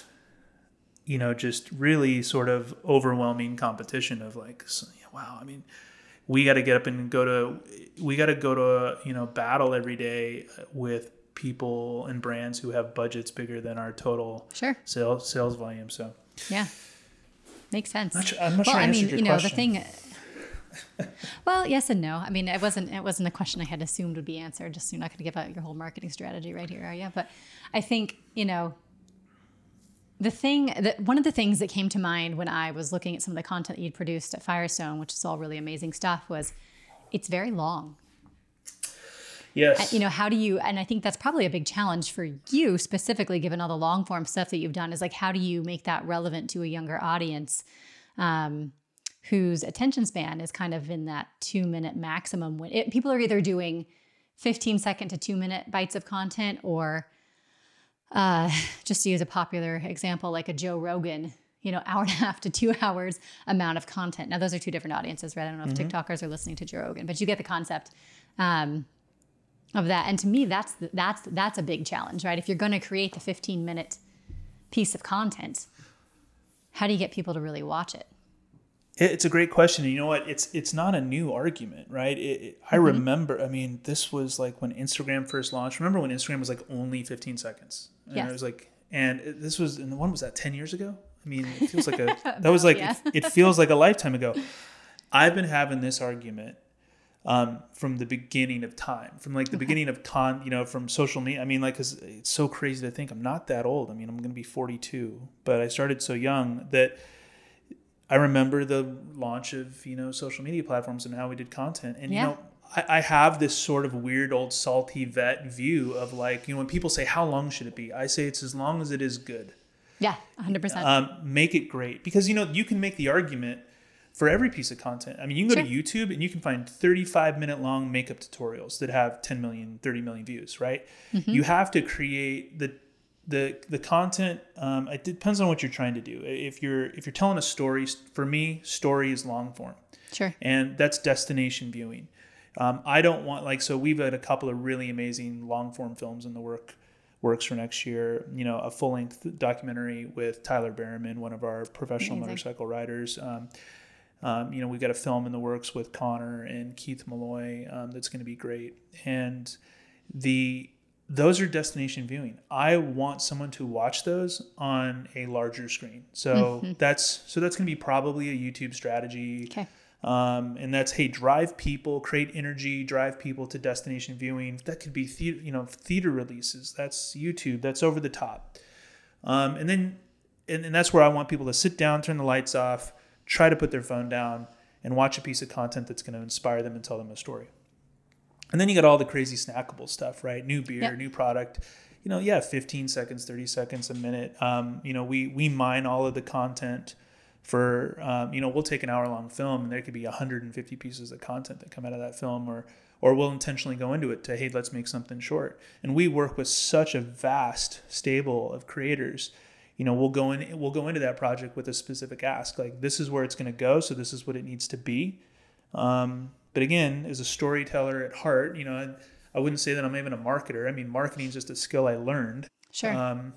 you know, just really sort of overwhelming competition of like, so, yeah, wow. I mean, we got to get up and go to we got to go to you know battle every day with people and brands who have budgets bigger than our total sure. sales sales volume. So yeah, makes sense. I'm not sure, I'm not well, sure I, I mean, answered your you know, question. the thing. Well, yes and no. I mean, it wasn't it wasn't a question I had assumed would be answered. Just you're not going to give out your whole marketing strategy right here, are you? But I think, you know, the thing that one of the things that came to mind when I was looking at some of the content that you'd produced at Firestone, which is all really amazing stuff, was it's very long. Yes. You know, how do you, and I think that's probably a big challenge for you specifically, given all the long form stuff that you've done, is like, how do you make that relevant to a younger audience um, whose attention span is kind of in that two minute maximum? When it, people are either doing fifteen second to two minute bites of content, or uh, just to use a popular example, like a Joe Rogan, you know, hour and a half to two hours amount of content. Now, those are two different audiences, right? I don't know if mm-hmm. TikTokers are listening to Joe Rogan, but you get the concept. Um, of that. And to me, that's, that's, that's a big challenge, right? If you're going to create the fifteen minute piece of content, how do you get people to really watch it? It's a great question. And you know what? It's, it's not a new argument, right? It, it, I mm-hmm. remember, I mean, this was like when Instagram first launched. Remember when Instagram was like only fifteen seconds? And yes. it was like, and this was, and when was that? ten years ago? I mean, it feels like a, that was like, yeah. it, it feels like a lifetime ago. I've been having this argument Um, from the beginning of time, from like the okay. beginning of con, you know, from social media. I mean, like, cause it's so crazy to think I'm not that old. I mean, I'm going to be forty-two, but I started so young that I remember the launch of, you know, social media platforms and how we did content. And, yeah. you know, I, I have this sort of weird old salty vet view of like, you know, when people say, how long should it be? I say it's as long as it is good. Yeah. one hundred percent. Um, make it great, because, you know, you can make the argument for every piece of content. I mean, you can go sure. to YouTube and you can find thirty-five minute long makeup tutorials that have ten million, thirty million views, right? Mm-hmm. You have to create the the the content. Um, it depends on what you're trying to do. If you're if you're telling a story, for me, story is long form. Sure. And that's destination viewing. Um, I don't want like so. We've had a couple of really amazing long form films in the work works for next year. You know, a full length documentary with Tyler Berriman, one of our professional amazing. motorcycle riders. Um, Um, you know, we've got a film in the works with Connor and Keith Malloy um, that's going to be great. And the those are destination viewing. I want someone to watch those on a larger screen. So mm-hmm. that's so that's going to be probably a YouTube strategy. Okay. Um, and that's, hey, drive people, create energy, drive people to destination viewing. That could be theater, you know, theater releases. That's YouTube. That's over the top. Um, and then, and, and that's where I want people to sit down, turn the lights off, try to put their phone down and watch a piece of content that's going to inspire them and tell them a story. And then you got all the crazy snackable stuff, right? New beer, yep. new product, you know, yeah, fifteen seconds, thirty seconds, a minute. Um, you know, we, we mine all of the content for, um, you know, we'll take an hour long film and there could be one hundred fifty pieces of content that come out of that film, or, or we'll intentionally go into it to, hey, let's make something short. And we work with such a vast stable of creators. You know, we'll go in, we'll go into that project with a specific ask, like this is where it's going to go. So this is what it needs to be. Um, but again, as a storyteller at heart, you know, I, I wouldn't say that I'm even a marketer. I mean, marketing is just a skill I learned. Sure. Um,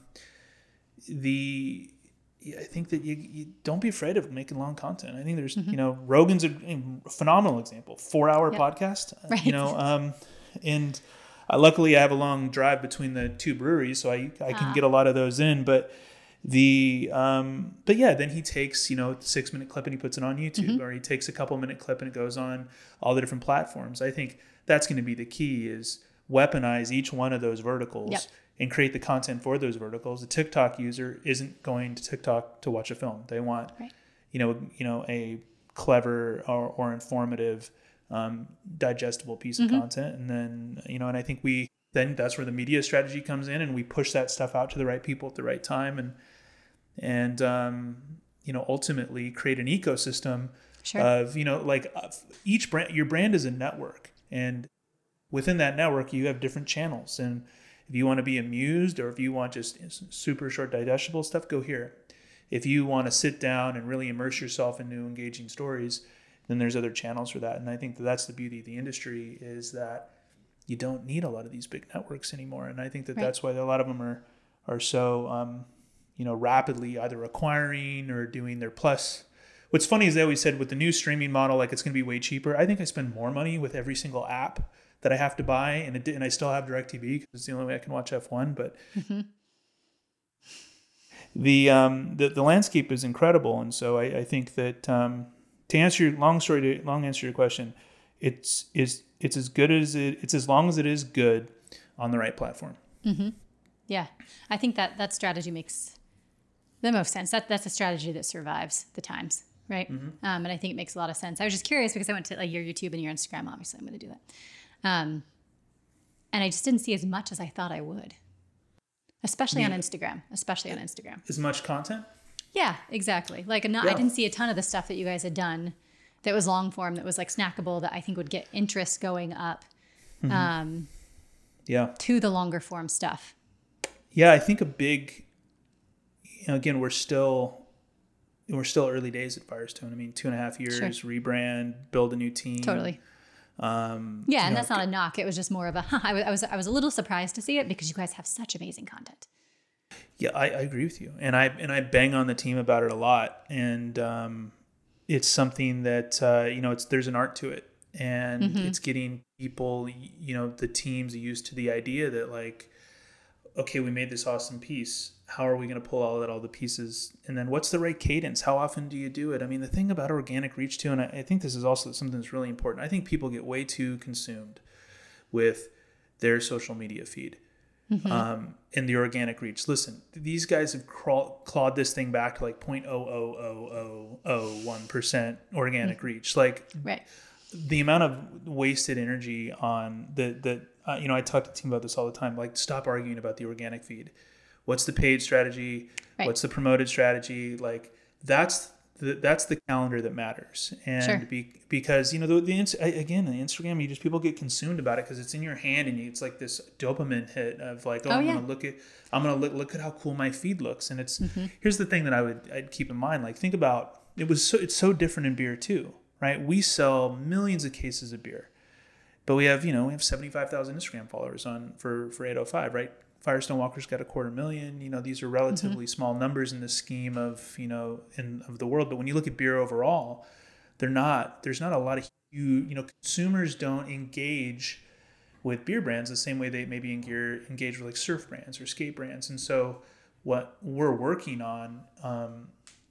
the, I think that you, you don't be afraid of making long content. I think there's, mm-hmm. you know, Rogan's a, a phenomenal example, four hour yep. podcast, right. you know, um, and uh, luckily I have a long drive between the two breweries, so I, I can ah. get a lot of those in, but The um but yeah, then he takes, you know, six minute clip and he puts it on YouTube, mm-hmm. or he takes a couple minute clip and it goes on all the different platforms. I think that's going to be the key, is weaponize each one of those verticals yep. and create the content for those verticals. The TikTok user isn't going to TikTok to watch a film. They want, right. you know, you know, a clever or, or informative, um, digestible piece mm-hmm. of content. And then, you know, and I think we then that's where the media strategy comes in, and we push that stuff out to the right people at the right time, and and um, you know, ultimately create an ecosystem sure. of, you know, like uh, each brand, your brand is a network, and within that network you have different channels. And if you want to be amused, or if you want just super short digestible stuff, go here. If you want to sit down and really immerse yourself in new engaging stories, then there's other channels for that. And I think that that's the beauty of the industry, is that you don't need a lot of these big networks anymore. And I think that right. that's why a lot of them are, are so, um, you know, rapidly either acquiring or doing their plus. What's funny is they always said with the new streaming model, like it's going to be way cheaper. I think I spend more money with every single app that I have to buy. And it, and I still have DirecTV because it's the only way I can watch F one. But mm-hmm. the, um, the, the landscape is incredible. And so I, I think that, um, to answer your long story, to long answer your question, it's is it's as good as it it's as long as it is good on the right platform. Mm-hmm. Yeah, I think that that strategy makes the most sense. That that's a strategy that survives the times, right? Mm-hmm. Um, and I think it makes a lot of sense. I was just curious because I went to like your YouTube and your Instagram. Obviously, I'm going to do that, um, and I just didn't see as much as I thought I would, especially yeah. on Instagram. Especially on Instagram. As much content. Yeah, exactly. Like not, yeah. I didn't see a ton of the stuff that you guys had done that was long form, that was like snackable, that I think would get interest going up mm-hmm. um, yeah. to the longer form stuff. Yeah, I think a big, you know, again, we're still, we're still early days at Firestone. I mean, two and a half years, sure. rebrand, build a new team. Totally. Um, yeah, and know, that's not a knock. It was just more of a, huh, I was, I was, I was a little surprised to see it because you guys have such amazing content. Yeah, I, I agree with you, and I and I bang on the team about it a lot, and um, it's something that uh, you know, it's there's an art to it, and mm-hmm. it's getting people, you know, the teams used to the idea that like, okay, we made this awesome piece. How are we going to pull all that, all the pieces, and then what's the right cadence? How often do you do it? I mean, the thing about organic reach too, and I, I think this is also something that's really important. I think people get way too consumed with their social media feed. Mm-hmm. Um, and the organic reach. Listen, these guys have crawl, clawed this thing back to like zero point zero zero zero zero zero one percent organic mm-hmm. reach. Like right. the amount of wasted energy on the, the uh, you know, I talk to the team about this all the time. Like, stop arguing about the organic feed. What's the paid strategy? Right. What's the promoted strategy? Like, that's the, that's the calendar that matters. And sure. be, because, you know, the, the again, the Instagram, you just, people get consumed about it because it's in your hand and you, it's like this dopamine hit of like, oh, oh I'm yeah. going to look at, I'm going to look, look at how cool my feed looks. And it's, mm-hmm. here's the thing that I would, I'd keep in mind. Like, think about, it was so, it's so different in beer too, right? We sell millions of cases of beer, but we have, you know, we have seventy-five thousand Instagram followers on for, for eight oh five, right? Firestone Walker's got a quarter million. You know, these are relatively mm-hmm. small numbers in the scheme of, you know, in of the world. But when you look at beer overall, they're not, there's not a lot of, you, you know, consumers don't engage with beer brands the same way they maybe engage, engage with like surf brands or skate brands. And so what we're working on um,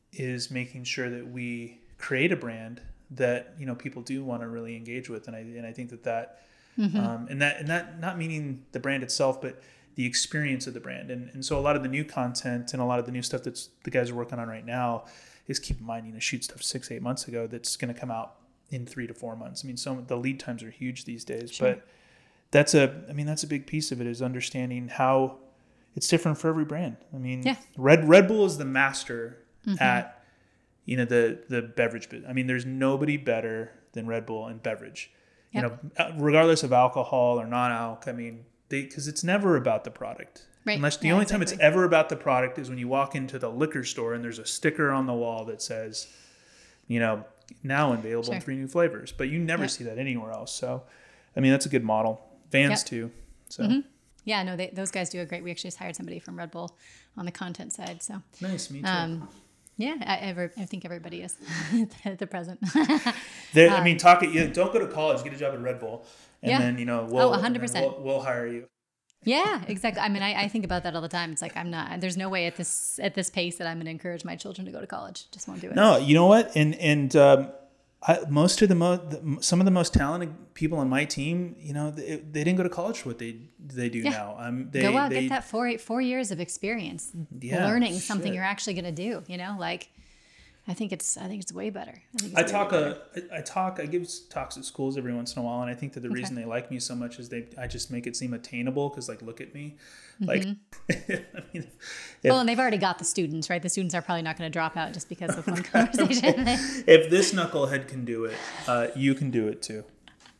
is making sure that we create a brand that, you know, people do want to really engage with. And I, and I think that that, mm-hmm. um, and that, and that not meaning the brand itself, but the experience of the brand. And and so a lot of the new content and a lot of the new stuff that's the guys are working on right now is, keep in mind, you know, shoot stuff six, eight months ago that's going to come out in three to four months. I mean, some the lead times are huge these days, sure. but that's a, I mean, that's a big piece of it, is understanding how it's different for every brand. I mean, yeah. Red Red Bull is the master mm-hmm. at, you know, the, the beverage bit. I mean, there's nobody better than Red Bull in beverage, yep. you know, regardless of alcohol or non-alc. I mean, because it's never about the product. Right. Unless the yeah, only exactly. time it's ever about the product is when you walk into the liquor store and there's a sticker on the wall that says, you know, now available sure. in three new flavors. But you never yep. see that anywhere else. So, I mean, that's a good model. Vans yep. too. So. Mm-hmm. Yeah, no, they, those guys do a great. We actually just hired somebody from Red Bull on the content side. So nice, me too. Um, yeah, I, ever, I think everybody is at the present. there, I mean, talk it. You don't go to college, get a job at Red Bull. And yeah. then, you know, we'll, oh, one hundred percent. We'll, we'll hire you. Yeah, exactly. I mean, I, I think about that all the time. It's like, I'm not, there's no way at this, at this pace that I'm going to encourage my children to go to college. Just won't do it. No, you know what? And, and, um, I, most of the most, some of the most talented people on my team, you know, they, they didn't go to college for what they, they do yeah. now. Um, they, go out, they, get that four, four years of experience, yeah, learning shit. something you're actually going to do, you know, like, I think it's, I think it's way better. I, think it's I way talk, better. a, I talk, I give talks at schools every once in a while. And I think that the okay. reason they like me so much is they, I just make it seem attainable. Cause like, look at me. Like, mm-hmm. I mean, if, well, and they've already got the students, right? The students are probably not going to drop out just because of one conversation. If this knucklehead can do it, uh, you can do it too.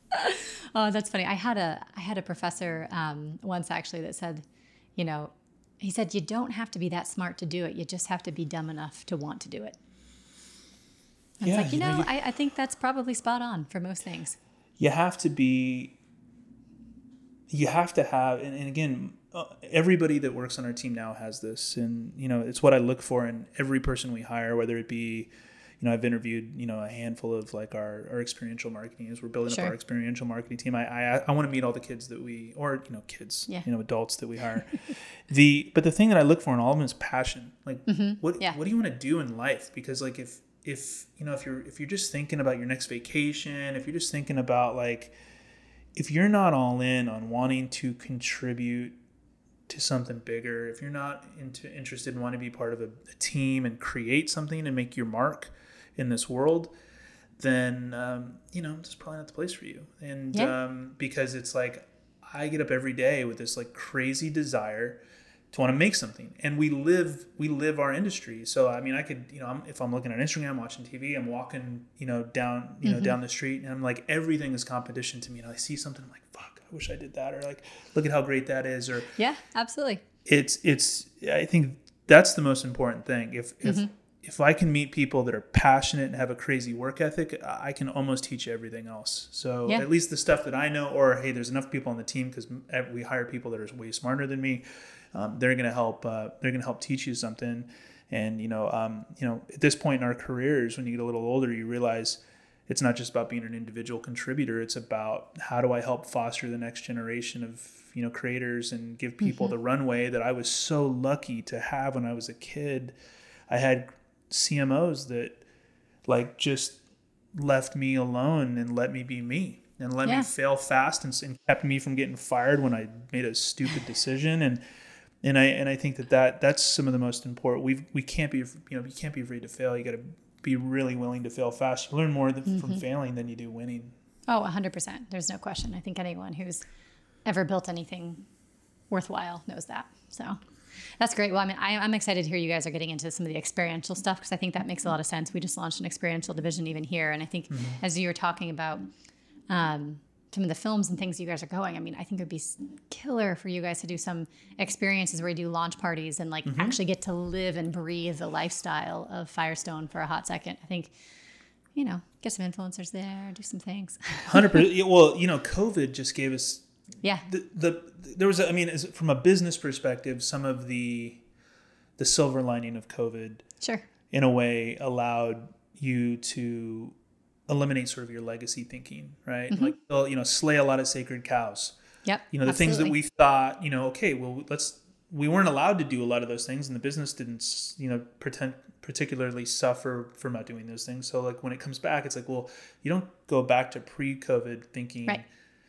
Oh, that's funny. I had a, I had a professor um, once actually that said, you know, he said, you don't have to be that smart to do it. You just have to be dumb enough to want to do it. It's yeah, like, you, you know, know you, I, I think that's probably spot on for most things. You have to be, you have to have, and, and again, uh, everybody that works on our team now has this. And, you know, it's what I look for in every person we hire, whether it be, you know, I've interviewed, you know, a handful of like our, our experiential marketing as we're building sure. up our experiential marketing team. I, I, I want to meet all the kids that we, or, you know, kids, yeah. you know, adults that we hire. the, but the thing that I look for in all of them is passion. Like, mm-hmm. what, yeah. what do you want to do in life? Because like, if, if, you know, if you're, if you're just thinking about your next vacation, if you're just thinking about like, if you're not all in on wanting to contribute to something bigger, if you're not into interested in wanting to be part of a, a team and create something and make your mark in this world, then, um, you know, this is probably not the place for you. And yeah. um, because it's like, I get up every day with this like crazy desire to want to make something, and we live we live our industry. So I mean, I could, you know, I'm, if I'm looking on Instagram, watching T V, I'm walking, you know, down you know mm-hmm. down the street, and I'm like, everything is competition to me. And I see something, I'm like, fuck, I wish I did that, or like, look at how great that is, or yeah, absolutely. It's it's I think that's the most important thing. If if mm-hmm. if I can meet people that are passionate and have a crazy work ethic, I can almost teach you everything else. So yeah. at least the stuff that I know, or hey, there's enough people on the team because we hire people that are way smarter than me. Um, they're gonna help. Uh, they're gonna help teach you something. And you know, um, you know, at this point in our careers, when you get a little older, you realize it's not just about being an individual contributor. It's about how do I help foster the next generation of, you know, creators and give people mm-hmm. the runway that I was so lucky to have when I was a kid. I had C M Os that like just left me alone and let me be me and let yeah. me fail fast and, and kept me from getting fired when I made a stupid decision. And and I and I think that, that that's some of the most important. We we can't be you know you can't be afraid to fail. You got to be really willing to fail fast. You learn more th- mm-hmm. from failing than you do winning. Oh, one hundred percent. There's no question. I think anyone who's ever built anything worthwhile knows that. So that's great. Well, I mean, I, I'm excited to hear you guys are getting into some of the experiential stuff because I think that makes a lot of sense. We just launched an experiential division even here. And I think mm-hmm. as you were talking about um, some of the films and things you guys are going, I mean, I think it would be killer for you guys to do some experiences where you do launch parties and like mm-hmm. actually get to live and breathe the lifestyle of Firestone for a hot second. I think, you know, get some influencers there, do some things. one hundred percent. Well, you know, COVID just gave us Yeah. The, the there was a, I mean, as, from a business perspective, some of the the silver lining of COVID, sure, in a way, allowed you to eliminate sort of your legacy thinking, right? Mm-hmm. Like, you know, slay a lot of sacred cows. Yep. You know, the absolutely. things that we thought, you know, okay, well, let's we weren't allowed to do a lot of those things, and the business didn't, you know, pretend particularly suffer from not doing those things. So, like, when it comes back, it's like, well, you don't go back to pre-COVID thinking. Right.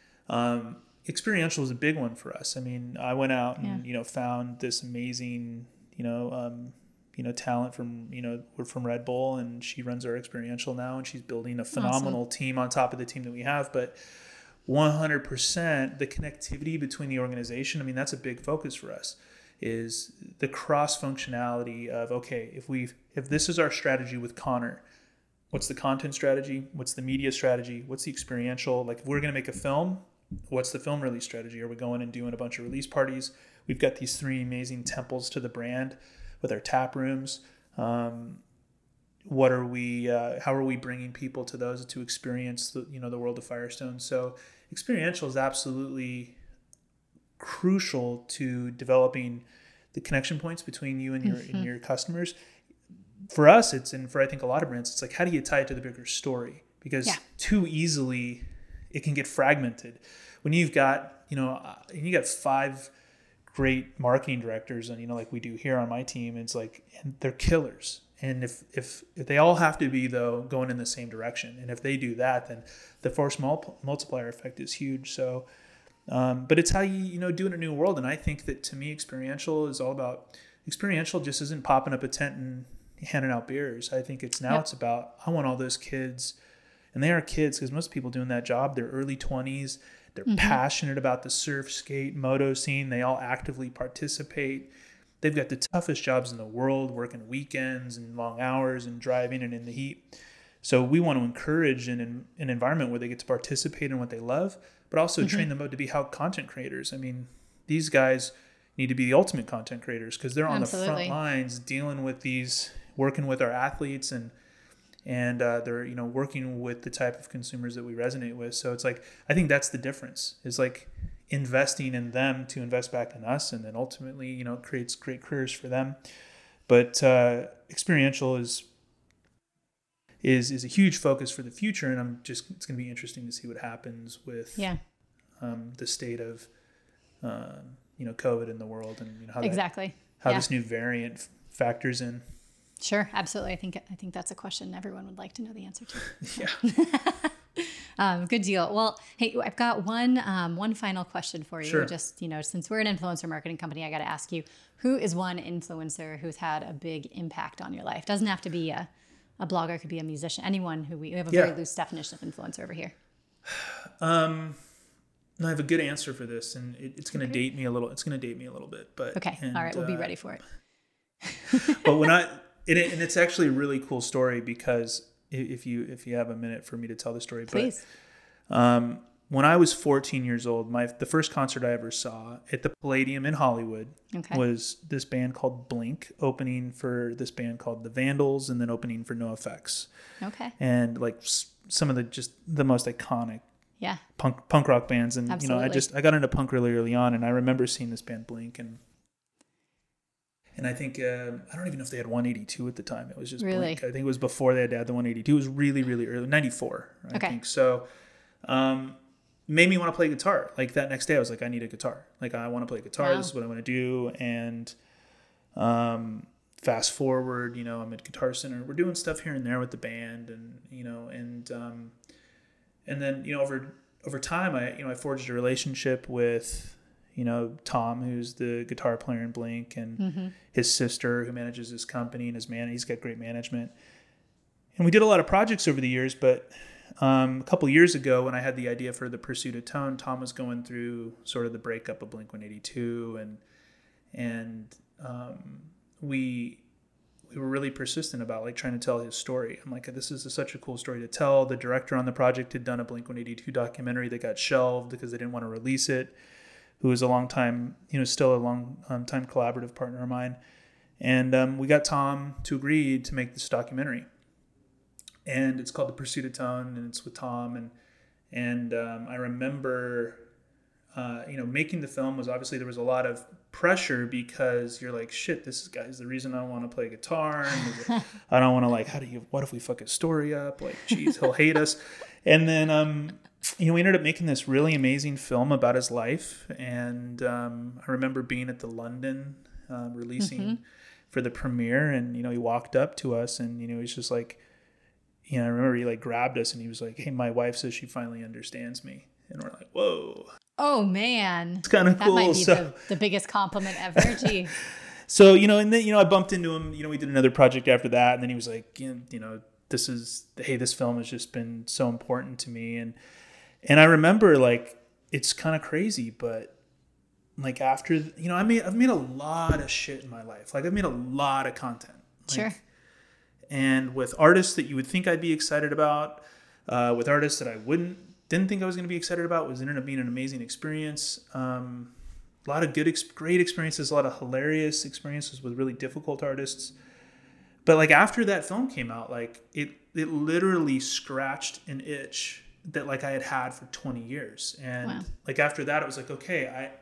Um, experiential is a big one for us. I mean, I went out and, yeah. you know, found this amazing, you know, um, you know, talent from, you know, we're from Red Bull, and she runs our experiential now, and she's building a phenomenal awesome. team on top of the team that we have. But one hundred percent the connectivity between the organization, I mean, that's a big focus for us, is the cross functionality of, okay, if we if this is our strategy with Connor, what's the content strategy? What's the media strategy? What's the experiential? Like, if we're going to make a film, what's the film release strategy? Are we going and doing a bunch of release parties? We've got these three amazing temples to the brand with our tap rooms. Um, what are we? Uh, how are we bringing people to those to experience the, you know, the world of Firestone? So experiential is absolutely crucial to developing the connection points between you and your mm-hmm. and your customers. For us, it's and for I think a lot of brands, it's like, how do you tie it to the bigger story? Because yeah. too easily it can get fragmented. When you've got, you know, uh, you got five great marketing directors, and, you know, like we do here on my team, it's like, and they're killers. And if, if, if they all have to be, though, going in the same direction, and if they do that, then the force mul- multiplier effect is huge. So, um, but it's how you, you know, do it in a new world. And I think that, to me, experiential is all about, experiential just isn't popping up a tent and handing out beers. I think it's now yep. it's about, I want all those kids, and they are kids, because most people doing that job, they're early twenties. They're mm-hmm. passionate about the surf, skate, moto scene. They all actively participate. They've got the toughest jobs in the world, working weekends and long hours and driving and in the heat. So we want to encourage an, an environment where they get to participate in what they love, but also mm-hmm. train them up to be how content creators. I mean, these guys need to be the ultimate content creators, because they're on Absolutely. the front lines dealing with these, working with our athletes, and and uh, they're, you know, working with the type of consumers that we resonate with. So it's like, I think that's the difference, is like investing in them to invest back in us, and then ultimately, you know, creates great careers for them. But uh, experiential is is is a huge focus for the future, and I'm just it's going to be interesting to see what happens with yeah. um, the state of um, you know, COVID in the world, and, you know, how exactly that, how yeah. this new variant f- factors in. Sure, absolutely. I think I think that's a question everyone would like to know the answer to. Yeah. um, good deal. Well, hey, I've got one um, one final question for you. Sure. Just, you know, since we're an influencer marketing company, I got to ask you, who is one influencer who's had a big impact on your life? Doesn't have to be a, a blogger, could be a musician, anyone who we, we have a Yeah. very loose definition of influencer over here. Um, I have a good answer for this, and it, it's going to Okay. date me a little. It's going to date me a little bit, but Okay. and, All right. We'll be uh, ready for it. But when I and, it, and it's actually a really cool story because if you if you have a minute for me to tell the story, Please. But, um, when I was fourteen years old, my the first concert I ever saw at the Palladium in Hollywood Okay. was this band called Blink opening for this band called the Vandals, and then opening for NoFX, Okay. and like s- some of the just the most iconic Yeah. punk punk rock bands. And you know, I Absolutely. just I got into punk really early on, and I remember seeing this band Blink, and and I think uh, I don't even know if they had one eighty-two at the time. It was just Really? Blink. I think it was before they had to add the one eighty-two. It was really really early, ninety-four, I Okay. think. So, um, made me want to play guitar. Like that next day, I was like, I need a guitar. Like I want to play guitar. Wow. This is what I want to do. And um, fast forward, you know, I'm at Guitar Center. We're doing stuff here and there with the band, and you know, and um, and then you know over over time, I you know I forged a relationship with you know Tom, who's the guitar player in Blink, and Mm-hmm. his sister, who manages his company, and his man. He's got great management. And we did a lot of projects over the years, but um, a couple years ago, when I had the idea for the Pursuit of Tone, Tom was going through sort of the breakup of Blink one eighty-two, and and um, we we were really persistent about like trying to tell his story. I'm like, this is a, such a cool story to tell. The director on the project had done a Blink one eighty-two documentary that got shelved because they didn't want to release it, who was a long time, you know, still a long um, time collaborative partner of mine. And um, we got Tom to agree to make this documentary. And it's called The Pursuit of Tone, and it's with Tom. And and um, I remember, uh, you know, making the film was obviously there was a lot of pressure because you're like, shit, this is guy's the reason I want to play guitar. And I don't want to like, how do you, what if we fuck his story up? Like, geez, he'll hate us. And then, um, you know, we ended up making this really amazing film about his life. And um, I remember being at the London uh, releasing Mm-hmm. for the premiere, and you know, he walked up to us, and you know, he's just like, you know, I remember he like grabbed us, and he was like, "Hey, my wife says she finally understands me," and we're like, "Whoa, Oh man. it's kind of That cool." might be So, the, the biggest compliment ever. Gee. so you know, and then you know, I bumped into him. You know, we did another project after that, and then he was like, you know, you know, this is hey, this film has just been so important to me, and and I remember like it's kind of crazy, but like after you know, I made I've made a lot of shit in my life. Like I've made a lot of content. Like, Sure. and with artists that you would think I'd be excited about, uh, with artists that I wouldn't, didn't think I was going to be excited about, was ended up being an amazing experience. Um, a lot of good, ex- great experiences, a lot of hilarious experiences with really difficult artists. But like after that film came out, like it, it literally scratched an itch that like I had had for twenty years. And Wow. like after that, it was like, okay, I,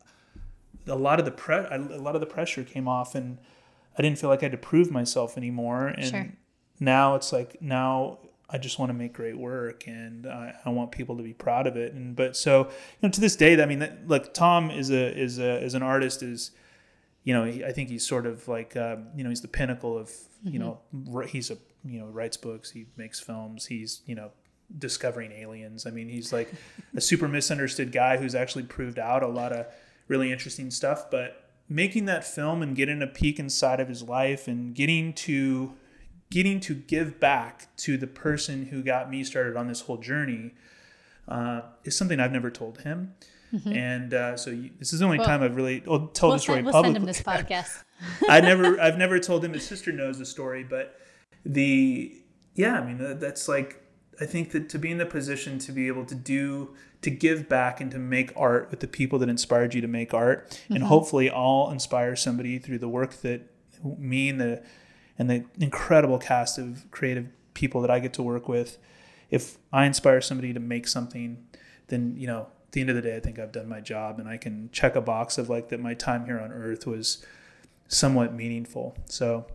a lot of the pre- a lot of the pressure came off, and I didn't feel like I had to prove myself anymore. And Sure. now it's like, now I just want to make great work, and I, I want people to be proud of it. And, but so, you know, to this day, I mean, that, look, Tom is a, is a, is an artist is, you know, he, I think he's sort of like, uh, you know, he's the pinnacle of, you Mm-hmm. know, r- he's a, you know, writes books, he makes films, he's, you know, discovering aliens. I mean, he's like a super misunderstood guy who's actually proved out a lot of really interesting stuff. But making that film and getting a peek inside of his life and getting to getting to give back to the person who got me started on this whole journey uh, is something I've never told him. Mm-hmm. And uh, so you, this is the only Well, time I've really well, told We'll, the story send, we'll publicly. send him this podcast. I never, I've never told him. His sister knows the story, but the yeah, I mean that, that's like I think that to be in the position to be able to do to give back and to make art with the people that inspired you to make art, mm-hmm. and hopefully I'll inspire somebody through the work that me and the and the incredible cast of creative people that I get to work with. If I inspire somebody to make something, then you know. At the end of the day, I think I've done my job, and I can check a box of like that my time here on Earth was somewhat meaningful. So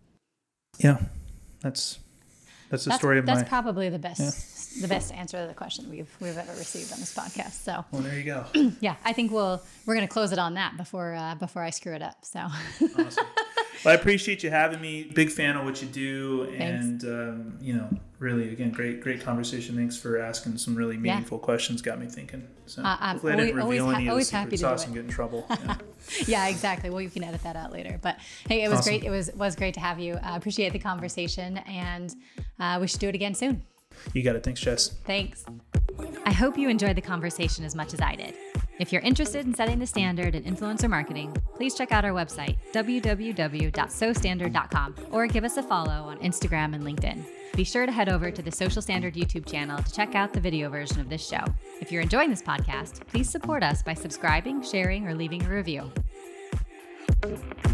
yeah, that's that's the That's, story of that's my probably the best the best answer to the question we've we've ever received on this podcast. So well, there you go. yeah, I think we'll we're gonna close it on that before uh, before I screw it up. So Awesome. Well, I appreciate you having me. Big fan of what you do. Thanks. And, um, you know, really, again, great, great conversation. Thanks for asking some really meaningful yeah. questions. Got me thinking. So uh, I'm hopefully I didn't always, reveal always, any ha- of the secret sauce and get in trouble. Yeah. Yeah, exactly. Well, you can edit that out later. But hey, it was Awesome. great. It was was great to have you. I uh, appreciate the conversation, and uh, we should do it again soon. You got it. Thanks, Jess. Thanks. I hope you enjoyed the conversation as much as I did. If you're interested in setting the standard in influencer marketing, please check out our website, w w w dot so standard dot com, or give us a follow on Instagram and LinkedIn. Be sure to head over to the Social Standard YouTube channel to check out the video version of this show. If you're enjoying this podcast, please support us by subscribing, sharing, or leaving a review.